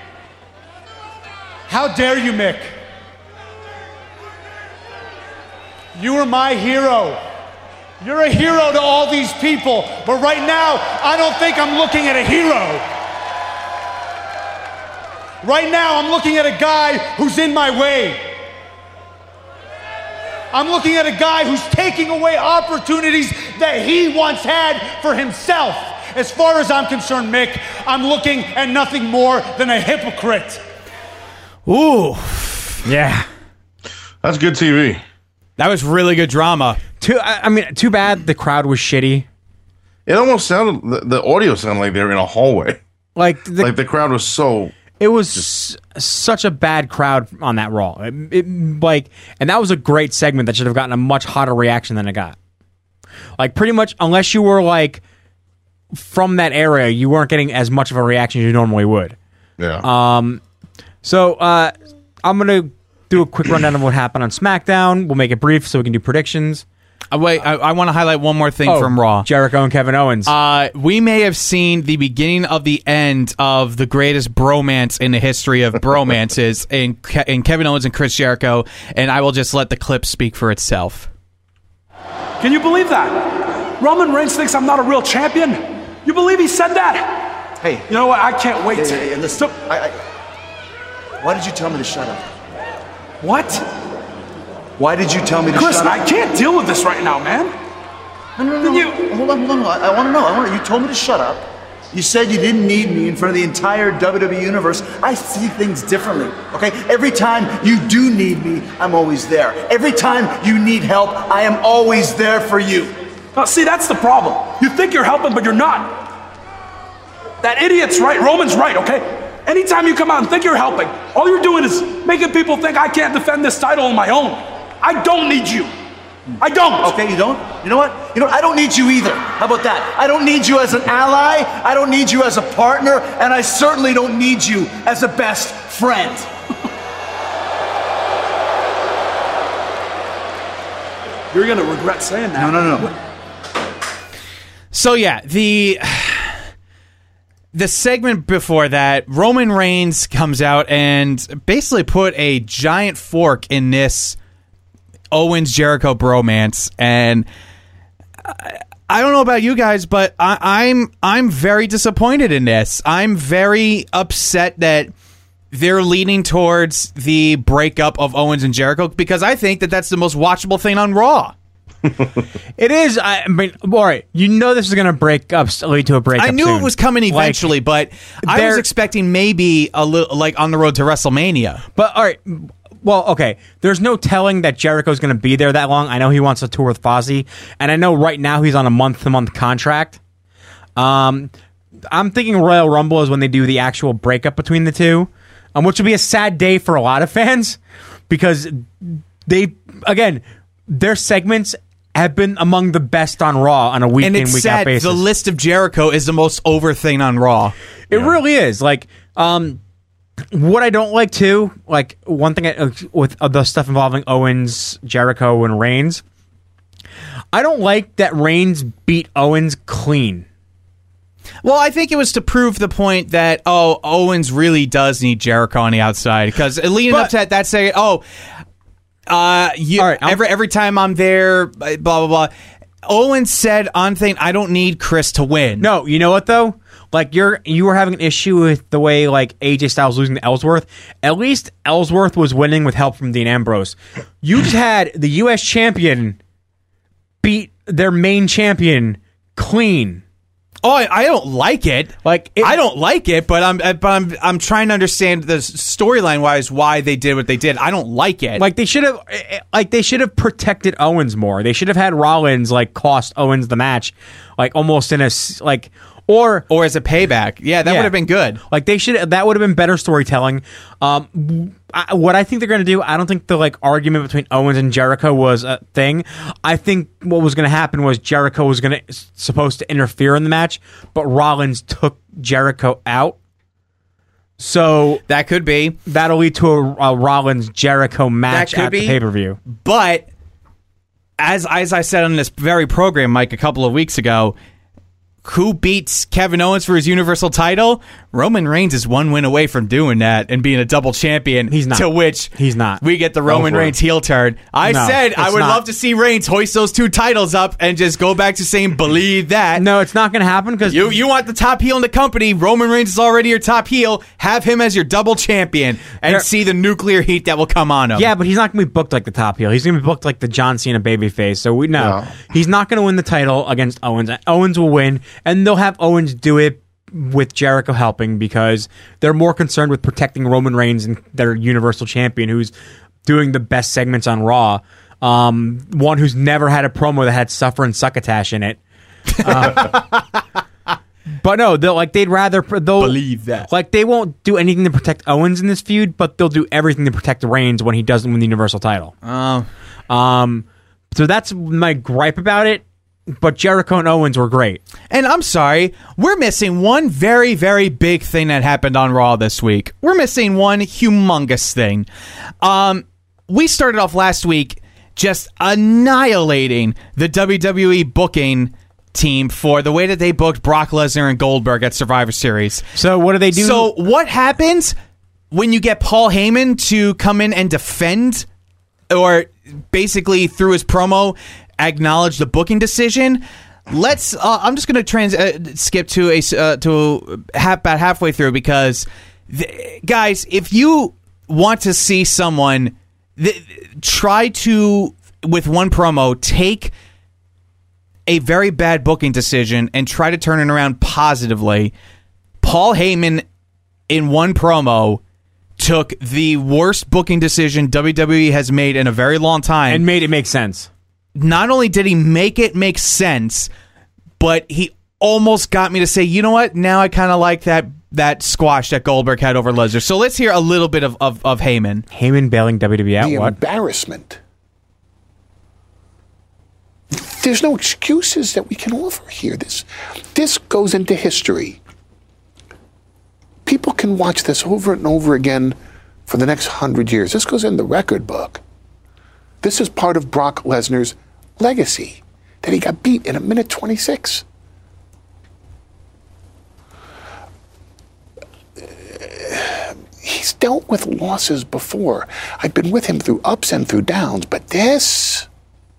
How dare you, Mick? You are my hero. You're a hero to all these people, but right now, I don't think I'm looking at a hero. Right now, I'm looking at a guy who's in my way. I'm looking at a guy who's taking away opportunities that he once had for himself. As far as I'm concerned, Mick, I'm looking at nothing more than a hypocrite. Ooh. Yeah. That's good TV. That was really good drama. Too bad the crowd was shitty. It almost sounded, the audio sounded like they were in a hallway. The crowd was so... It was such a bad crowd on that Raw. And that was a great segment that should have gotten a much hotter reaction than it got. Pretty much, unless you were from that area, you weren't getting as much of a reaction as you normally would. Yeah. So I'm gonna do a quick rundown of what happened on SmackDown. We'll make it brief so we can do predictions. Wait, I want to highlight one more thing from Raw. Jericho and Kevin Owens. We may have seen the beginning of the end of the greatest bromance in the history of bromances in Kevin Owens and Chris Jericho, and I will just let the clip speak for itself. Can you believe that? Roman Reigns thinks I'm not a real champion? You believe he said that? Hey. You know what? I can't wait to... Hey, listen, why did you tell me to shut up? What? Why did you tell me to Chris, shut up? I can't deal with this right now, man. No. Hold on. I want to know. You told me to shut up. You said you didn't need me in front of the entire WWE universe. I see things differently, okay? Every time you do need me, I'm always there. Every time you need help, I am always there for you. See, that's the problem. You think you're helping, but you're not. That idiot's right. Roman's right, okay? Anytime you come out and think you're helping, all you're doing is making people think I can't defend this title on my own. I don't need you. I don't. Okay, you don't? You know what? I don't need you either. How about that? I don't need you as an ally. I don't need you as a partner. And I certainly don't need you as a best friend. You're going to regret saying that. No. So yeah, the segment before that, Roman Reigns comes out and basically put a giant fork in this Owens-Jericho bromance, and I don't know about you guys, but I'm very disappointed in this. I'm very upset that they're leaning towards the breakup of Owens and Jericho, because I think that that's the most watchable thing on Raw. It is. I mean, all right. You know this is going to lead to a breakup. I knew soon. it was coming eventually, but I was expecting maybe a little like on the road to WrestleMania. But all right. Well, okay. There's no telling that Jericho's going to be there that long. I know he wants to tour with Fozzy, and I know right now he's on a month-to-month contract. I'm thinking Royal Rumble is when they do the actual breakup between the two, which will be a sad day for a lot of fans because their segments have been among the best on Raw on a week in, week out basis. The list of Jericho is the most over thing on Raw. It really is. Like, what I don't like too, like one thing with the stuff involving Owens, Jericho, and Reigns, I don't like that Reigns beat Owens clean. Well, I think it was to prove the point that Owens really does need Jericho on the outside, because leading up to that saying, every time I'm there, blah blah blah. Owens said on thing, I don't need Chris to win. No, you know what though? Like you were having an issue with the way like AJ Styles losing to Ellsworth. At least Ellsworth was winning with help from Dean Ambrose. You just had the U.S. champion beat their main champion clean. Oh, I don't like it. I don't like it, but I'm trying to understand the storyline wise why they did what they did. I don't like it. They should have protected Owens more. They should have had Rollins cost Owens the match, almost in a or as a payback. Yeah, that would have been good. That would have been better storytelling. What I think they're going to do, I don't think the argument between Owens and Jericho was a thing. I think what was going to happen was Jericho was supposed to interfere in the match, but Rollins took Jericho out. So that could be. That'll lead to a Rollins Jericho match at the pay-per-view. But as I said on this very program, Mike, a couple of weeks ago, who beats Kevin Owens for his Universal title? Roman Reigns is one win away from doing that and being a double champion. He's not. To which he's not. We get the Roman Reigns heel turn. I would love to see Reigns hoist those two titles up and just go back to saying, believe that. No, it's not going to happen because you want the top heel in the company. Roman Reigns is already your top heel. Have him as your double champion and see the nuclear heat that will come on him. Yeah, but he's not going to be booked like the top heel. He's going to be booked like the John Cena babyface. So we know he's not going to win the title against Owens. Owens will win. And they'll have Owens do it with Jericho helping because they're more concerned with protecting Roman Reigns and their Universal Champion, who's doing the best segments on Raw. One who's never had a promo that had Suffer and Succotash in it. But no, they'd rather believe that. They won't do anything to protect Owens in this feud, but they'll do everything to protect Reigns when he doesn't win the Universal title. So that's my gripe about it. But Jericho and Owens were great. And I'm sorry, we're missing one very, very big thing that happened on Raw this week. We're missing one humongous thing. We started off last week just annihilating the WWE booking team for the way that they booked Brock Lesnar and Goldberg at Survivor Series. So what do they do? So what happens when you get Paul Heyman to come in and defend, or basically through his promo acknowledge the booking decision? Let's. I'm just going to skip to about halfway through, because guys, if you want to see someone try to, with one promo, take a very bad booking decision and try to turn it around positively, Paul Heyman in one promo took the worst booking decision WWE has made in a very long time and made it make sense. Not only did he make it make sense, but he almost got me to say, you know what, now I kind of like that squash that Goldberg had over Lesnar. So let's hear a little bit of Heyman. Heyman bailing WWE out. The what? Embarrassment. There's no excuses that we can offer here. This goes into history. People can watch this over and over again for the next 100 years. This goes in the record book. This is part of Brock Lesnar's legacy, that he got beat in a minute 26. He's dealt with losses before. I've been with him through ups and through downs, but this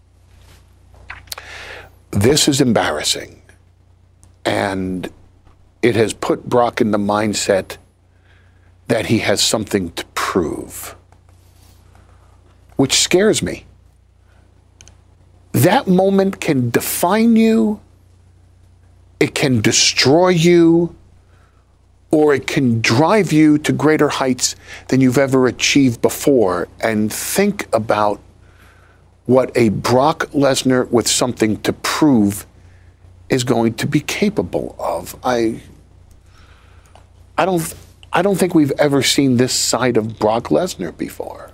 is embarrassing. And it has put Brock in the mindset that he has something to prove, which scares me. That moment can define you, it can destroy you, or it can drive you to greater heights than you've ever achieved before. And think about what a Brock Lesnar with something to prove is going to be capable of. I don't think we've ever seen this side of Brock Lesnar before.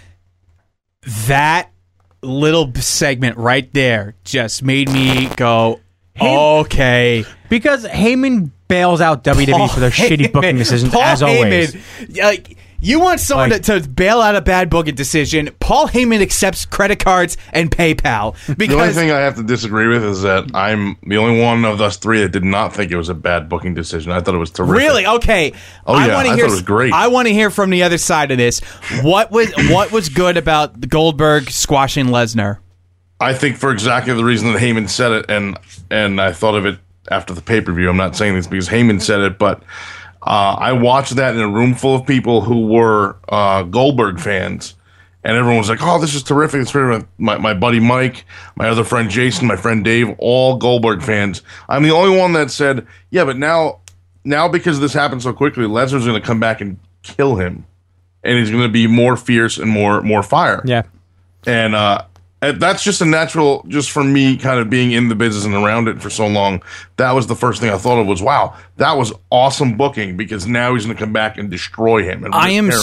That little segment right there just made me go, okay. Because Heyman bails out WWE for their shitty booking decisions, as always. Like, you want someone to bail out a bad booking decision, Paul Heyman accepts credit cards and PayPal. Because the only thing I have to disagree with is that I'm the only one of us three that did not think it was a bad booking decision. I thought it was terrific. Really? Okay. Oh, yeah. I thought it was great. I want to hear from the other side of this. What was good about Goldberg squashing Lesnar? I think for exactly the reason that Heyman said it, and I thought of it after the pay-per-view. I'm not saying this because Heyman said it, but I watched that in a room full of people who were Goldberg fans, and everyone was like, oh, this is terrific. It's terrific. My buddy Mike, my other friend Jason, my friend Dave, all Goldberg fans. I'm the only one that said, yeah, but now because this happened so quickly, Lesnar's going to come back and kill him, and he's going to be more fierce and more fire. Yeah. And that's just a natural, just for me kind of being in the business and around it for so long, that was the first thing I thought of was, wow, that was awesome booking, because now he's going to come back and destroy him. And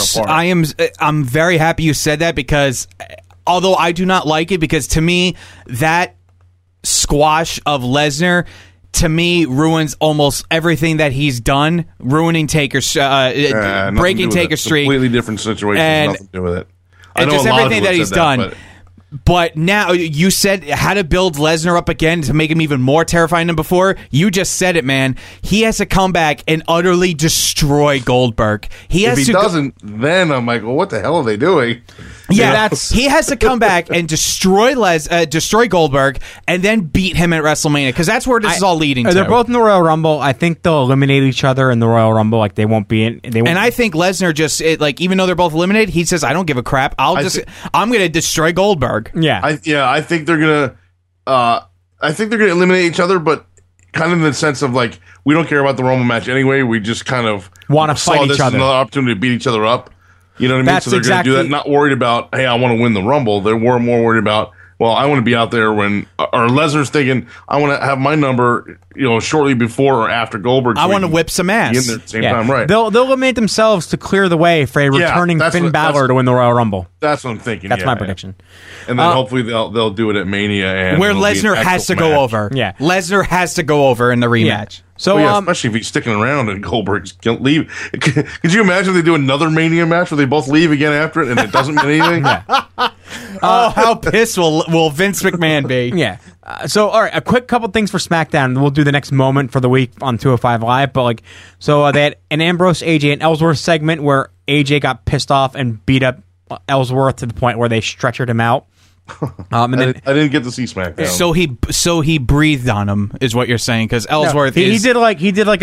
I'm very happy you said that, because although I do not like it, because to me, that squash of Lesnar, to me, ruins almost everything that he's done, ruining Taker's, breaking Taker's streak. Completely different situation, nothing to do with it. I know just everything that he's done. But now you said how to build Lesnar up again to make him even more terrifying than before. You just said it, man. He has to come back and utterly destroy Goldberg. If he doesn't, then I'm like, well, what the hell are they doing? Yeah, he has to come back and destroy Goldberg, and then beat him at WrestleMania, because that's where this is all leading to. They're both in the Royal Rumble. I think they'll eliminate each other in the Royal Rumble. Like, they won't be in. And I think Lesnar even though they're both eliminated, he says, I don't give a crap. I'm going to destroy Goldberg. Yeah, I think they're gonna eliminate each other, but kind of in the sense of like, we don't care about the Rumble match anyway. We just kind of want to fight each other. Another opportunity to beat each other up. You know what I mean? So they're going to do that. Not worried about, hey, I want to win the Rumble. They're more worried about, well, I want to be out there when, or Lesnar's thinking, I want to have my number, shortly before or after Goldberg. I want to whip some ass. In there at the same time, right? They'll eliminate themselves to clear the way for a returning Finn Balor to win the Royal Rumble. That's what I'm thinking. That's my prediction. And then hopefully they'll do it at Mania, and where Lesnar has to go over. Yeah, Lesnar has to go over in the rematch. Yeah. So, especially if he's sticking around and Goldberg can't leave. Could you imagine if they do another Mania match where they both leave again after it and it doesn't mean anything? Oh, how pissed will Vince McMahon be? Yeah. So, all right, a quick couple things for SmackDown. We'll do the next moment for the week on 205 Live. But they had an Ambrose, AJ, and Ellsworth segment where AJ got pissed off and beat up Ellsworth to the point where they stretchered him out. And then I didn't get to see SmackDown. So he breathed on him, is what you're saying? Because Ellsworth he did like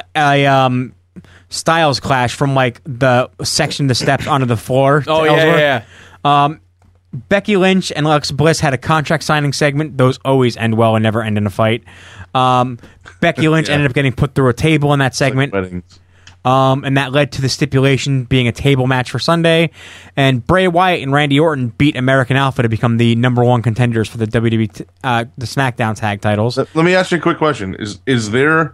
a Styles Clash from like the section of the steps onto the floor. Oh yeah. Becky Lynch and Alexa Bliss had a contract signing segment. Those always end well and never end in a fight. Becky Lynch ended up getting put through a table in that segment. And that led to the stipulation being a table match for Sunday. And Bray Wyatt and Randy Orton beat American Alpha to become the number one contenders for the WWE, the SmackDown tag titles. Let me ask you a quick question. Is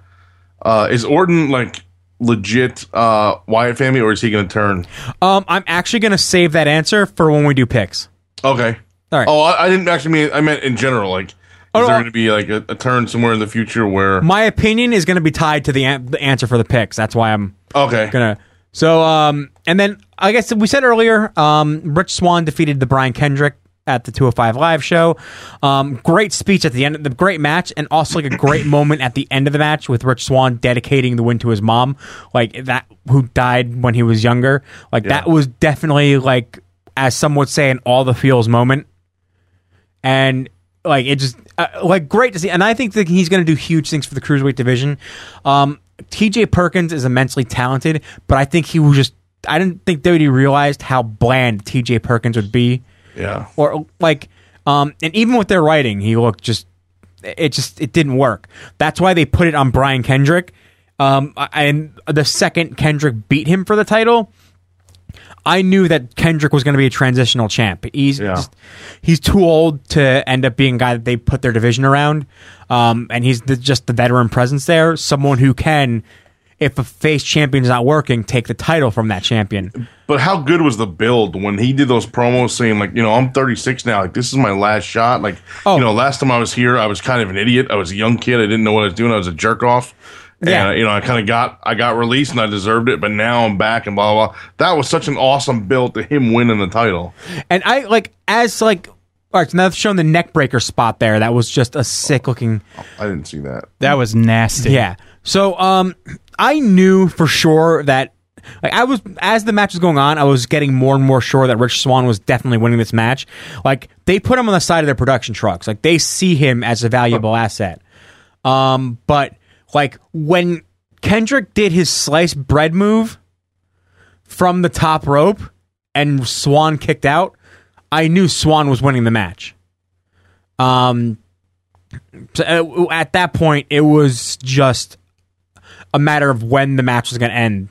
Orton like legit Wyatt family, or is he going to turn? I'm actually going to save that answer for when we do picks. Okay. All right. Oh, I didn't actually mean. I meant in general. Like, is there going to be like a turn somewhere in the future where my opinion is going to be tied to the answer for the picks? That's why I'm gonna. So, and then I guess we said earlier, Rich Swann defeated the Brian Kendrick at the 205 Live show. Great speech at the end of the great match, and also like a great moment at the end of the match with Rich Swann dedicating the win to his mom, like that, who died when he was younger. Like that was definitely like, as some would say, an all the feels moment. And like it just like great to see. And I think that he's going to do huge things for the cruiserweight division. TJ Perkins is immensely talented, but I think I didn't think WWE realized how bland TJ Perkins would be. Yeah. Or like, and even with their writing, he looked it didn't work. That's why they put it on Brian Kendrick. And the second Kendrick beat him for the title, I knew that Kendrick was going to be a transitional champ. He's too old to end up being a guy that they put their division around. And he's just the veteran presence there. Someone who can, if a face champion is not working, take the title from that champion. But how good was the build when he did those promos saying, like, I'm 36 now. Like, this is my last shot. Like, last time I was here, I was kind of an idiot. I was a young kid. I didn't know what I was doing. I was a jerk off. Yeah. And, I kind of got released and I deserved it, but now I'm back and blah, blah, blah. That was such an awesome build to him winning the title. And all right, so now they've shown the neck breaker spot there. That was just a sick looking. I didn't see that. That was nasty. Yeah. So, I knew for sure that, like, as the match was going on, I was getting more and more sure that Rich Swann was definitely winning this match. Like, they put him on the side of their production trucks. Like, they see him as a valuable asset. But like when Kendrick did his sliced bread move from the top rope and Swann kicked out, I knew Swann was winning the match. So at that point, it was just a matter of when the match was going to end.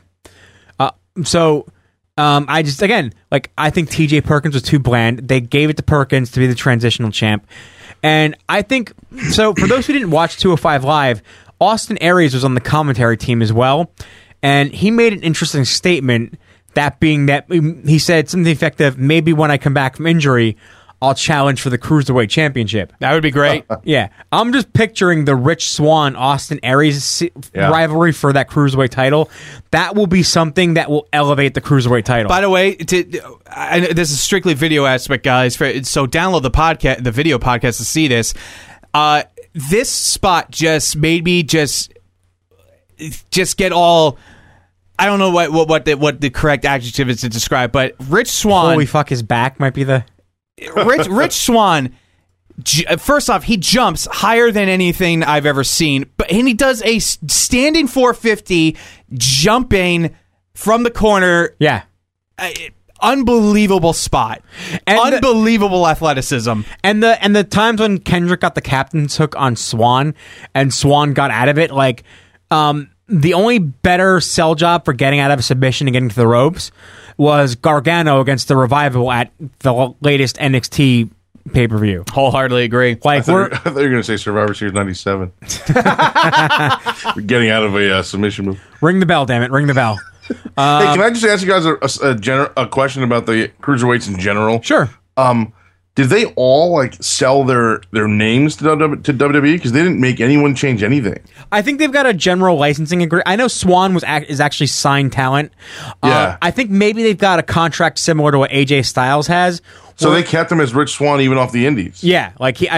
I just, again, like, I think TJ Perkins was too bland. They gave it to Perkins to be the transitional champ. And I think, so for those who didn't watch 205 Live, Austin Aries was on the commentary team as well, and he made an interesting statement, that being that he said something effective, maybe when I come back from injury, I'll challenge for the Cruiserweight Championship. That would be great. Yeah. I'm just picturing the Rich Swann, Austin Aries rivalry for that Cruiserweight title. That will be something that will elevate the Cruiserweight title. By the way, this is strictly video aspect, guys. So download the video podcast to see this. This spot just made me just get all. I don't know what the correct adjective is to describe, but Rich Swann. Holy fuck, his back might be the. Rich Swann. First off, he jumps higher than anything I've ever seen, and he does a standing 450 jumping from the corner. Yeah. Unbelievable spot. And unbelievable athleticism. And the times when Kendrick got the captain's hook on Swann and Swann got out of it, like, the only better sell job for getting out of a submission and getting to the ropes was Gargano against the Revival at the latest NXT pay-per-view. Wholeheartedly agree. Like, I thought you were going to say Survivor Series 97. Getting out of a submission move. Ring the bell, damn it. Ring the bell. Hey, can I just ask you guys a question about the cruiserweights in general? Sure. did they all like sell their names to WWE? Because they didn't make anyone change anything. I think they've got a general licensing agreement. I know Swan is actually signed talent. Yeah. I think maybe they've got a contract similar to what AJ Styles has. So they kept him as Rich Swann even off the indies. Yeah, from his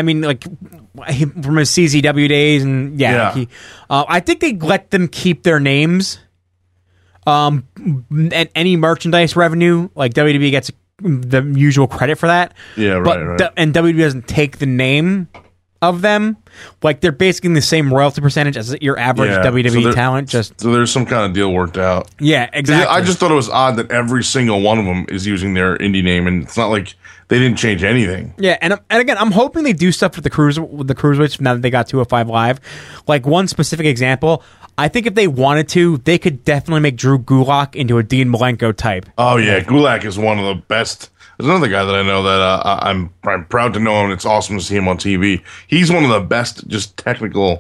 CZW days, and I think they let them keep their names. And any merchandise revenue, like WWE gets the usual credit for that. Yeah, right. And WWE doesn't take the name of them. Like, they're basically in the same royalty percentage as your average WWE talent. So there's some kind of deal worked out. Yeah, exactly. I just thought it was odd that every single one of them is using their indie name, and it's not like they didn't change anything. Yeah, and again, I'm hoping they do stuff with the cruiserweights now that they got 205 Live. Like, one specific example, I think if they wanted to, they could definitely make Drew Gulak into a Dean Malenko type. Oh yeah, Gulak is one of the best. There's another guy that I know that I'm proud to know him, and it's awesome to see him on TV. He's one of the best, just technical,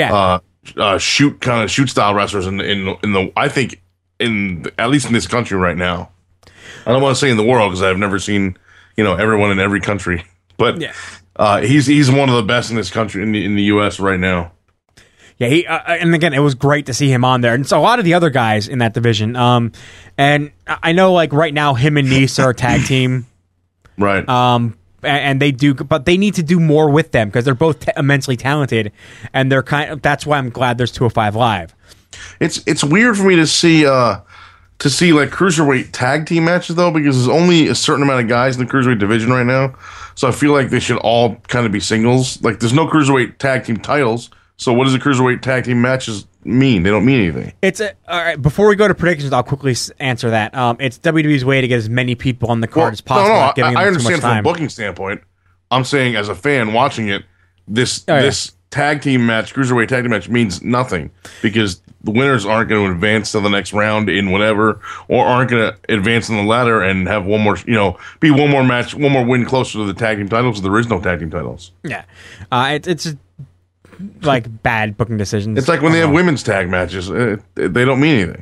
shoot style wrestlers in the I think at least in this country right now. I don't want to say in the world because I've never seen everyone in every country, but he's one of the best in this country in the U.S. right now. Yeah, and again, it was great to see him on there, and so a lot of the other guys in that division. And I know, like right now, him and Nice are a tag team, right? And they do, but they need to do more with them because they're both immensely talented, and they're that's why I'm glad there's 205 Live. It's weird for me to see like cruiserweight tag team matches though, because there's only a certain amount of guys in the cruiserweight division right now, so I feel like they should all kind of be singles. Like, there's no cruiserweight tag team titles. So what does the cruiserweight tag team matches mean? They don't mean anything. All right. Before we go to predictions, I'll quickly answer that. It's WWE's way to get as many people on the card as possible. No, I understand from a booking standpoint. I'm saying as a fan watching it, this tag team match, cruiserweight tag team match, means nothing because the winners aren't going to advance to the next round in whatever, or aren't going to advance on the ladder and have one more, be one more match, one more win closer to the tag team titles. So there is no tag team titles. Yeah, it's like bad booking decisions. It's like when they have women's tag matches, they don't mean anything.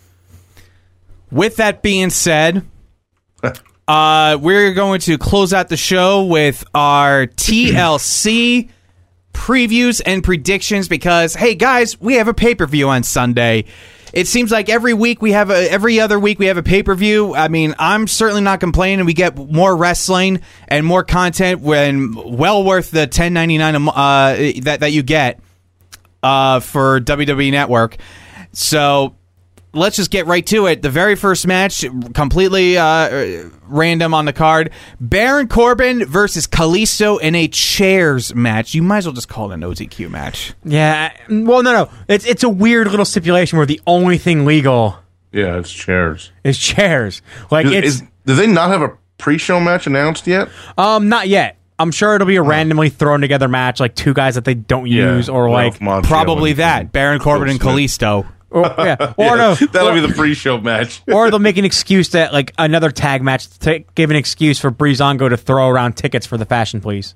With that being said, we're going to close out the show with our TLC previews and predictions because, hey guys, we have a pay-per-view on Sunday. It seems like every other week we have a pay-per-view. I mean, I'm certainly not complaining. We get more wrestling and more content when well worth the $10.99 that you get for WWE Network. So let's just get right to it. The very first match, completely random on the card. Baron Corbin versus Kalisto in a chairs match. You might as well just call it an ODQ match. Yeah. Well, no. It's a weird little stipulation where the only thing legal... Yeah, it's chairs. Is chairs. Like, do they not have a pre-show match announced yet? Not yet. I'm sure it'll be a randomly thrown together match, like two guys that they don't use, or like... Probably that. Baron Corbin and Kalisto. That'll be the pre-show match. Or they'll make an excuse that, like, another tag match to give an excuse for Breezango to throw around tickets for the Fashion Police.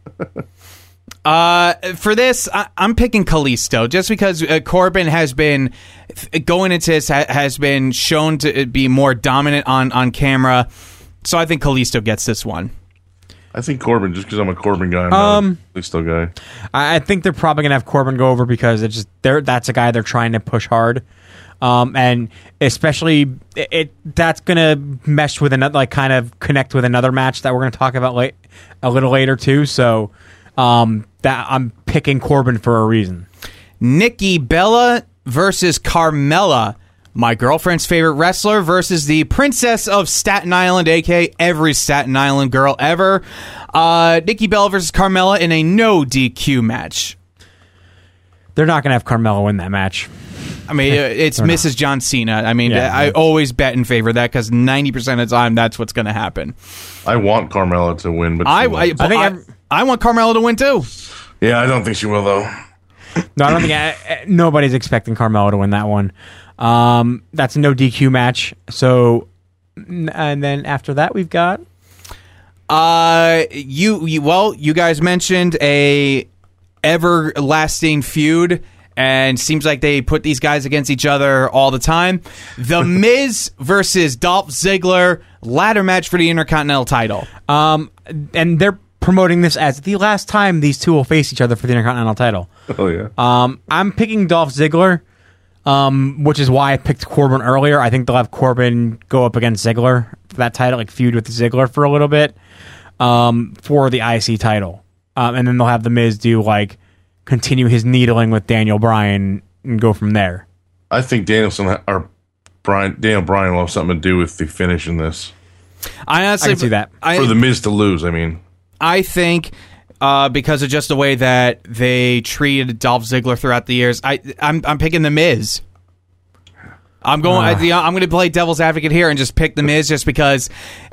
For this, I'm picking Kalisto just because Corbin has been going into this has been shown to be more dominant on camera. So I think Kalisto gets this one. I think Corbin, just because I'm a Corbin guy, I'm not a Kalisto guy. I think they're probably gonna have Corbin go over because that's a guy they're trying to push hard. And especially that's gonna mesh with another, like, kind of connect with another match that we're gonna talk about a little later too. So that I'm picking Corbin for a reason. Nikki Bella versus Carmella, my girlfriend's favorite wrestler, versus the Princess of Staten Island, aka every Staten Island girl ever. Nikki Bella versus Carmella in a no DQ match. They're not gonna have Carmella win that match. I mean, it's Mrs. John Cena. I mean, I always bet in favor of that because 90% of the time that's what's going to happen. I want Carmella to win, but I want Carmella to win too. Yeah, I don't think she will though. No, I don't think nobody's expecting Carmella to win that one. That's a no DQ match. So, and then after that, we've got you guys mentioned a everlasting feud. And seems like they put these guys against each other all the time. The Miz versus Dolph Ziggler, ladder match for the Intercontinental title. And they're promoting this as the last time these two will face each other for the Intercontinental title. Oh yeah. I'm picking Dolph Ziggler, which is why I picked Corbin earlier. I think they'll have Corbin go up against Ziggler for that title, like feud with Ziggler for a little bit, for the IC title. And then they'll have The Miz continue his needling with Daniel Bryan and go from there. I think Daniel Bryan will have something to do with the finish in this. I honestly can see that. For The Miz to lose, I mean. I think because of just the way that they treated Dolph Ziggler throughout the years, I'm picking The Miz. I'm going to play devil's advocate here and just pick The Miz just because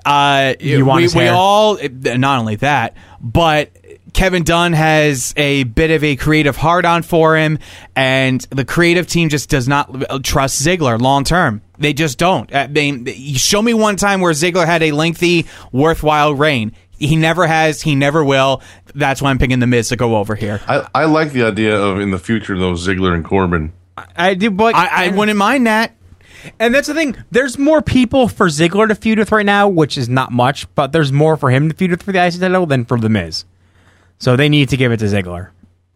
we all, not only that, but Kevin Dunn has a bit of a creative hard-on for him, and the creative team just does not trust Ziggler long-term. They just don't. I mean, show me one time where Ziggler had a lengthy, worthwhile reign. He never has. He never will. That's why I'm picking The Miz to go over here. I like the idea of, in the future, though, Ziggler and Corbin. I do, but I wouldn't mind that. And that's the thing. There's more people for Ziggler to feud with right now, which is not much, but there's more for him to feud with for the IC title than for The Miz. So they need to give it to Ziggler.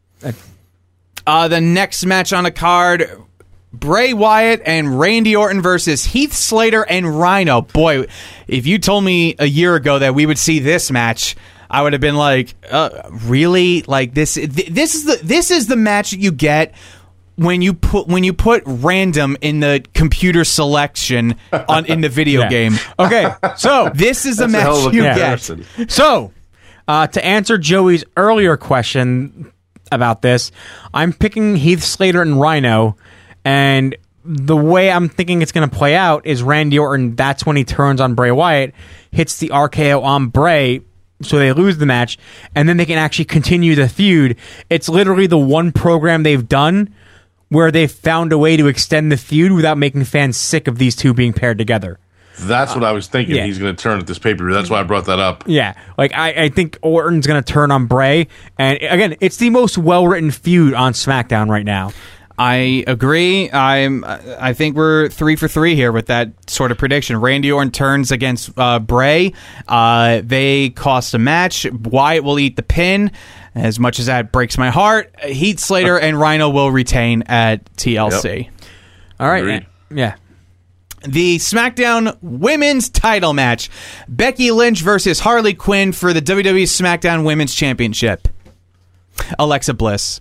The next match on the card, Bray Wyatt and Randy Orton versus Heath Slater and Rhino. Boy, if you told me a year ago that we would see this match, I would have been like, really? Like this is the match that you get when you put random in the computer selection in the video game. Okay, so this is the match you get. So, to answer Joey's earlier question about this, I'm picking Heath Slater and Rhino, and the way I'm thinking it's going to play out is Randy Orton, that's when he turns on Bray Wyatt, hits the RKO on Bray, so they lose the match, and then they can actually continue the feud. It's literally the one program they've done where they've found a way to extend the feud without making fans sick of these two being paired together. That's what I was thinking. Yeah. He's going to turn at this pay-per-view. That's why I brought that up. Yeah. I think Orton's going to turn on Bray. And again, it's the most well-written feud on SmackDown right now. I agree. I think we're 3 for 3 here with that sort of prediction. Randy Orton turns against Bray. They cost a match. Wyatt will eat the pin. As much as that breaks my heart, Heath Slater and Rhino will retain at TLC. Yep. All right. Agreed. Yeah. The SmackDown Women's Title match. Becky Lynch versus Harley Quinn for the WWE SmackDown Women's Championship. Alexa Bliss.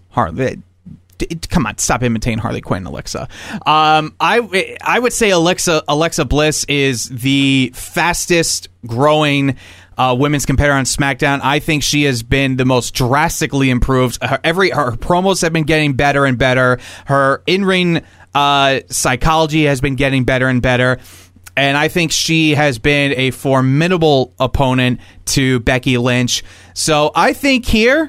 Come on, stop imitating Harley Quinn, Alexa. I would say Alexa Bliss is the fastest growing women's competitor on SmackDown. I think she has been the most drastically improved. Her promos have been getting better and better. Her in-ring psychology has been getting better and better. And I think she has been a formidable opponent to Becky Lynch. So I think here,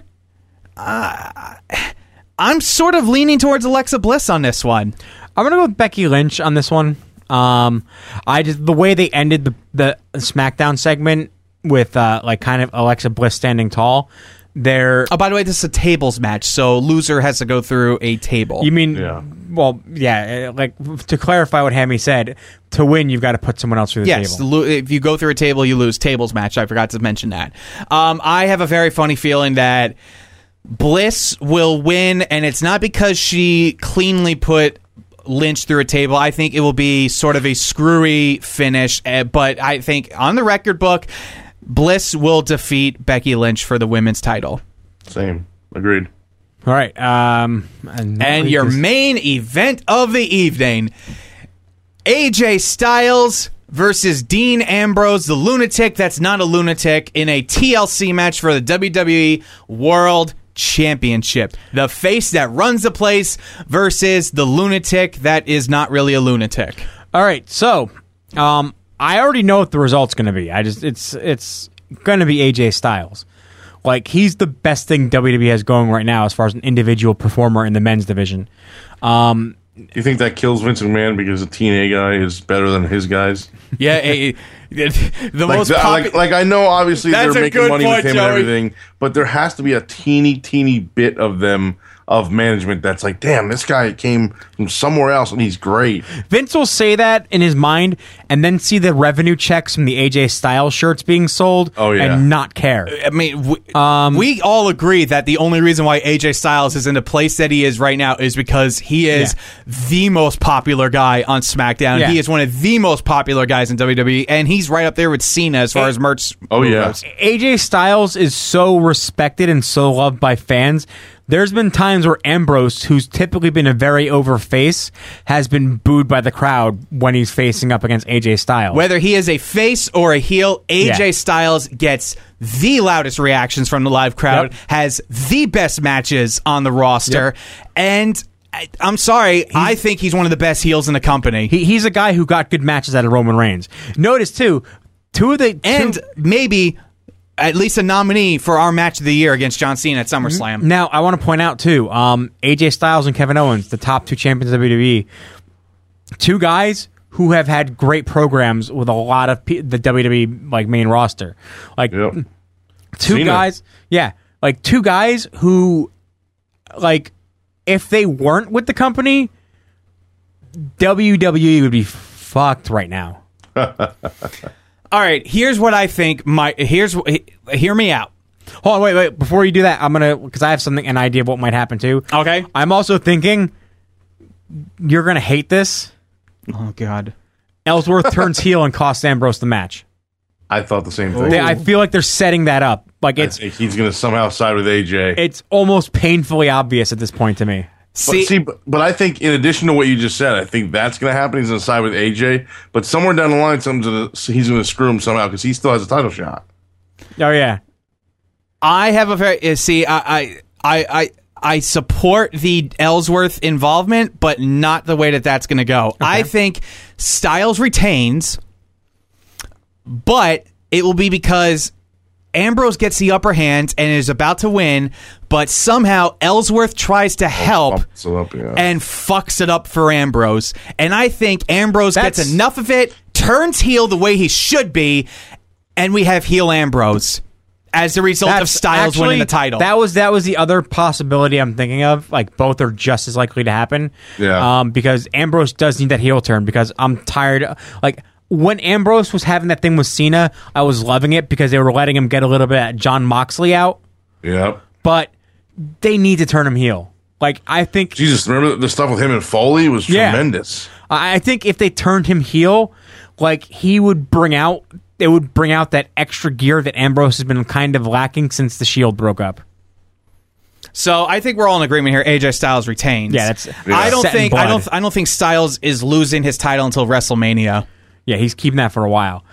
I'm sort of leaning towards Alexa Bliss on this one. I'm going to go with Becky Lynch on this one. The way they ended the SmackDown segment with kind of Alexa Bliss standing tall. By the way, this is a tables match, so loser has to go through a table. You mean? Yeah. Well, yeah. To clarify what Hammy said, to win you've got to put someone else through the table. Yes, if you go through a table, you lose. Tables match. I forgot to mention that. I have a very funny feeling that Bliss will win, and it's not because she cleanly put Lynch through a table. I think it will be sort of a screwy finish, but I think on the record book, Bliss will defeat Becky Lynch for the women's title. Same. Agreed. All right. And your main event of the evening, AJ Styles versus Dean Ambrose, the lunatic that's not a lunatic, in a TLC match for the WWE World Championship. The face that runs the place versus the lunatic that is not really a lunatic. All right. So, I already know what the result's going to be. It's going to be AJ Styles. He's the best thing WWE has going right now as far as an individual performer in the men's division. You think that kills Vince McMahon because the TNA guy is better than his guys? Yeah, I know obviously they're making money with him and everything, but there has to be a teeny bit of them of management that's like, damn, this guy came from somewhere else and he's great. Vince will say that in his mind and then see the revenue checks from the AJ Styles shirts being sold and not care. I mean, we all agree that the only reason why AJ Styles is in the place that he is right now is because he is the most popular guy on SmackDown. Yeah. He is one of the most popular guys in WWE, and he's right up there with Cena as far as merch. goes. AJ Styles is so respected and so loved by fans. There's been times where Ambrose, who's typically been a very over face, has been booed by the crowd when he's facing up against AJ Styles. Whether he is a face or a heel, AJ Styles gets the loudest reactions from the live crowd, has the best matches on the roster, and I'm sorry, I think he's one of the best heels in the company. He's a guy who got good matches out of Roman Reigns. Notice, too, maybe at least a nominee for our match of the year against John Cena at SummerSlam. Now, I want to point out, too, AJ Styles and Kevin Owens, the top two champions of WWE, two guys who have had great programs with a lot of the WWE main roster. Two Cena. guys, two guys who, if they weren't with the company, WWE would be fucked right now. All right, here's what I think. Hear me out. Hold on, wait. Before you do that, because I have an idea of what might happen too. Okay. I'm also thinking you're gonna hate this. Oh God. Ellsworth turns heel and costs Ambrose the match. I thought the same thing. I feel like they're setting that up. I think he's gonna somehow side with AJ. It's almost painfully obvious at this point to me. But I think in addition to what you just said, I think that's going to happen. He's going to side with AJ, but somewhere down the line, he's going to screw him somehow because he still has a title shot. Oh yeah, I have a very I support the Ellsworth involvement, but not the way that's going to go. Okay. I think Styles retains, but it will be because Ambrose gets the upper hand and is about to win, but somehow Ellsworth tries to help and fucks it up for Ambrose. And I think Ambrose gets enough of it, turns heel the way he should be, and we have heel Ambrose as the result of Styles winning the title. That was the other possibility I'm thinking of. Both are just as likely to happen. Yeah. Because Ambrose does need that heel turn because I'm tired. When Ambrose was having that thing with Cena, I was loving it because they were letting him get a little bit of John Moxley out. Yep. But they need to turn him heel. I think... Jesus, remember the stuff with him and Foley was tremendous. I think if they turned him heel, he would bring out... It would bring out that extra gear that Ambrose has been kind of lacking since the Shield broke up. So I think we're all in agreement here. AJ Styles retains. Yeah, that's... I don't think Styles is losing his title until WrestleMania. Yeah, he's keeping that for a while.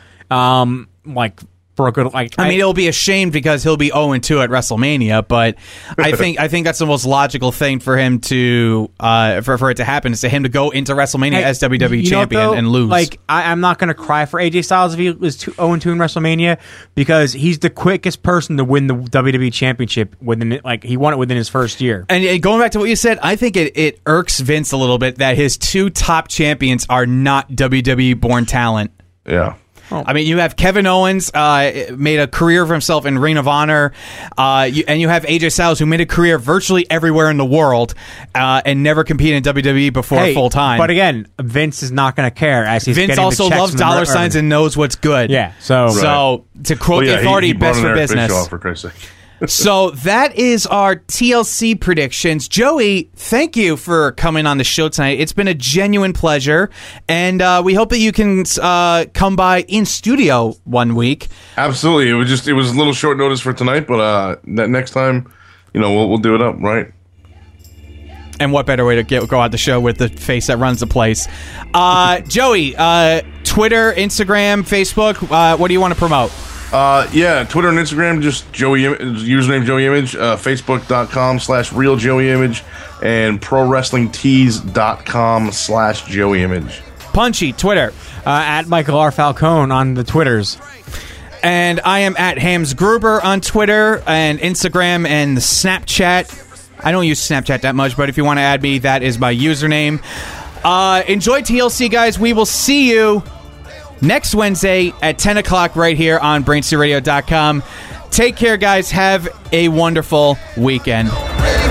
For a good, it'll be a shame because he'll be 0-2 at WrestleMania, but I think that's the most logical thing for him to for it to happen is to him to go into WrestleMania as WWE champion and lose. I'm not going to cry for AJ Styles if he was 0-2 in WrestleMania because he's the quickest person to win the WWE championship he won it within his first year. And going back to what you said, I think it irks Vince a little bit that his two top champions are not WWE born talent. Yeah. I mean, you have Kevin Owens, made a career for himself in Ring of Honor, and you have AJ Styles, who made a career virtually everywhere in the world and never competed in WWE before full time. But again, Vince is not going to care as he's Vince also loves dollar signs and knows what's good. Yeah, so to quote the Authority, best for business. For Christ's sake. So that is our TLC predictions. Joey, thank you for coming on the show tonight. It's been a genuine pleasure, and we hope that you can come by in studio one week. Absolutely. It was a little short notice for tonight, but next time, we'll do it up, right? And what better way to go out the show with the face that runs the place? Joey, Twitter, Instagram, Facebook, what do you want to promote? Twitter and Instagram, just username Joey Image, Facebook.com/Real Joey Image, and ProWrestlingTees.com/Joey Image. Punchy, Twitter. At Michael R. Falcone on the Twitters. And I am at Hams Gruber on Twitter and Instagram and Snapchat. I don't use Snapchat that much, but if you want to add me, that is my username. Enjoy TLC, guys. We will see you next Wednesday at 10 o'clock right here on BrainSteelRadio.com. Take care, guys. Have a wonderful weekend.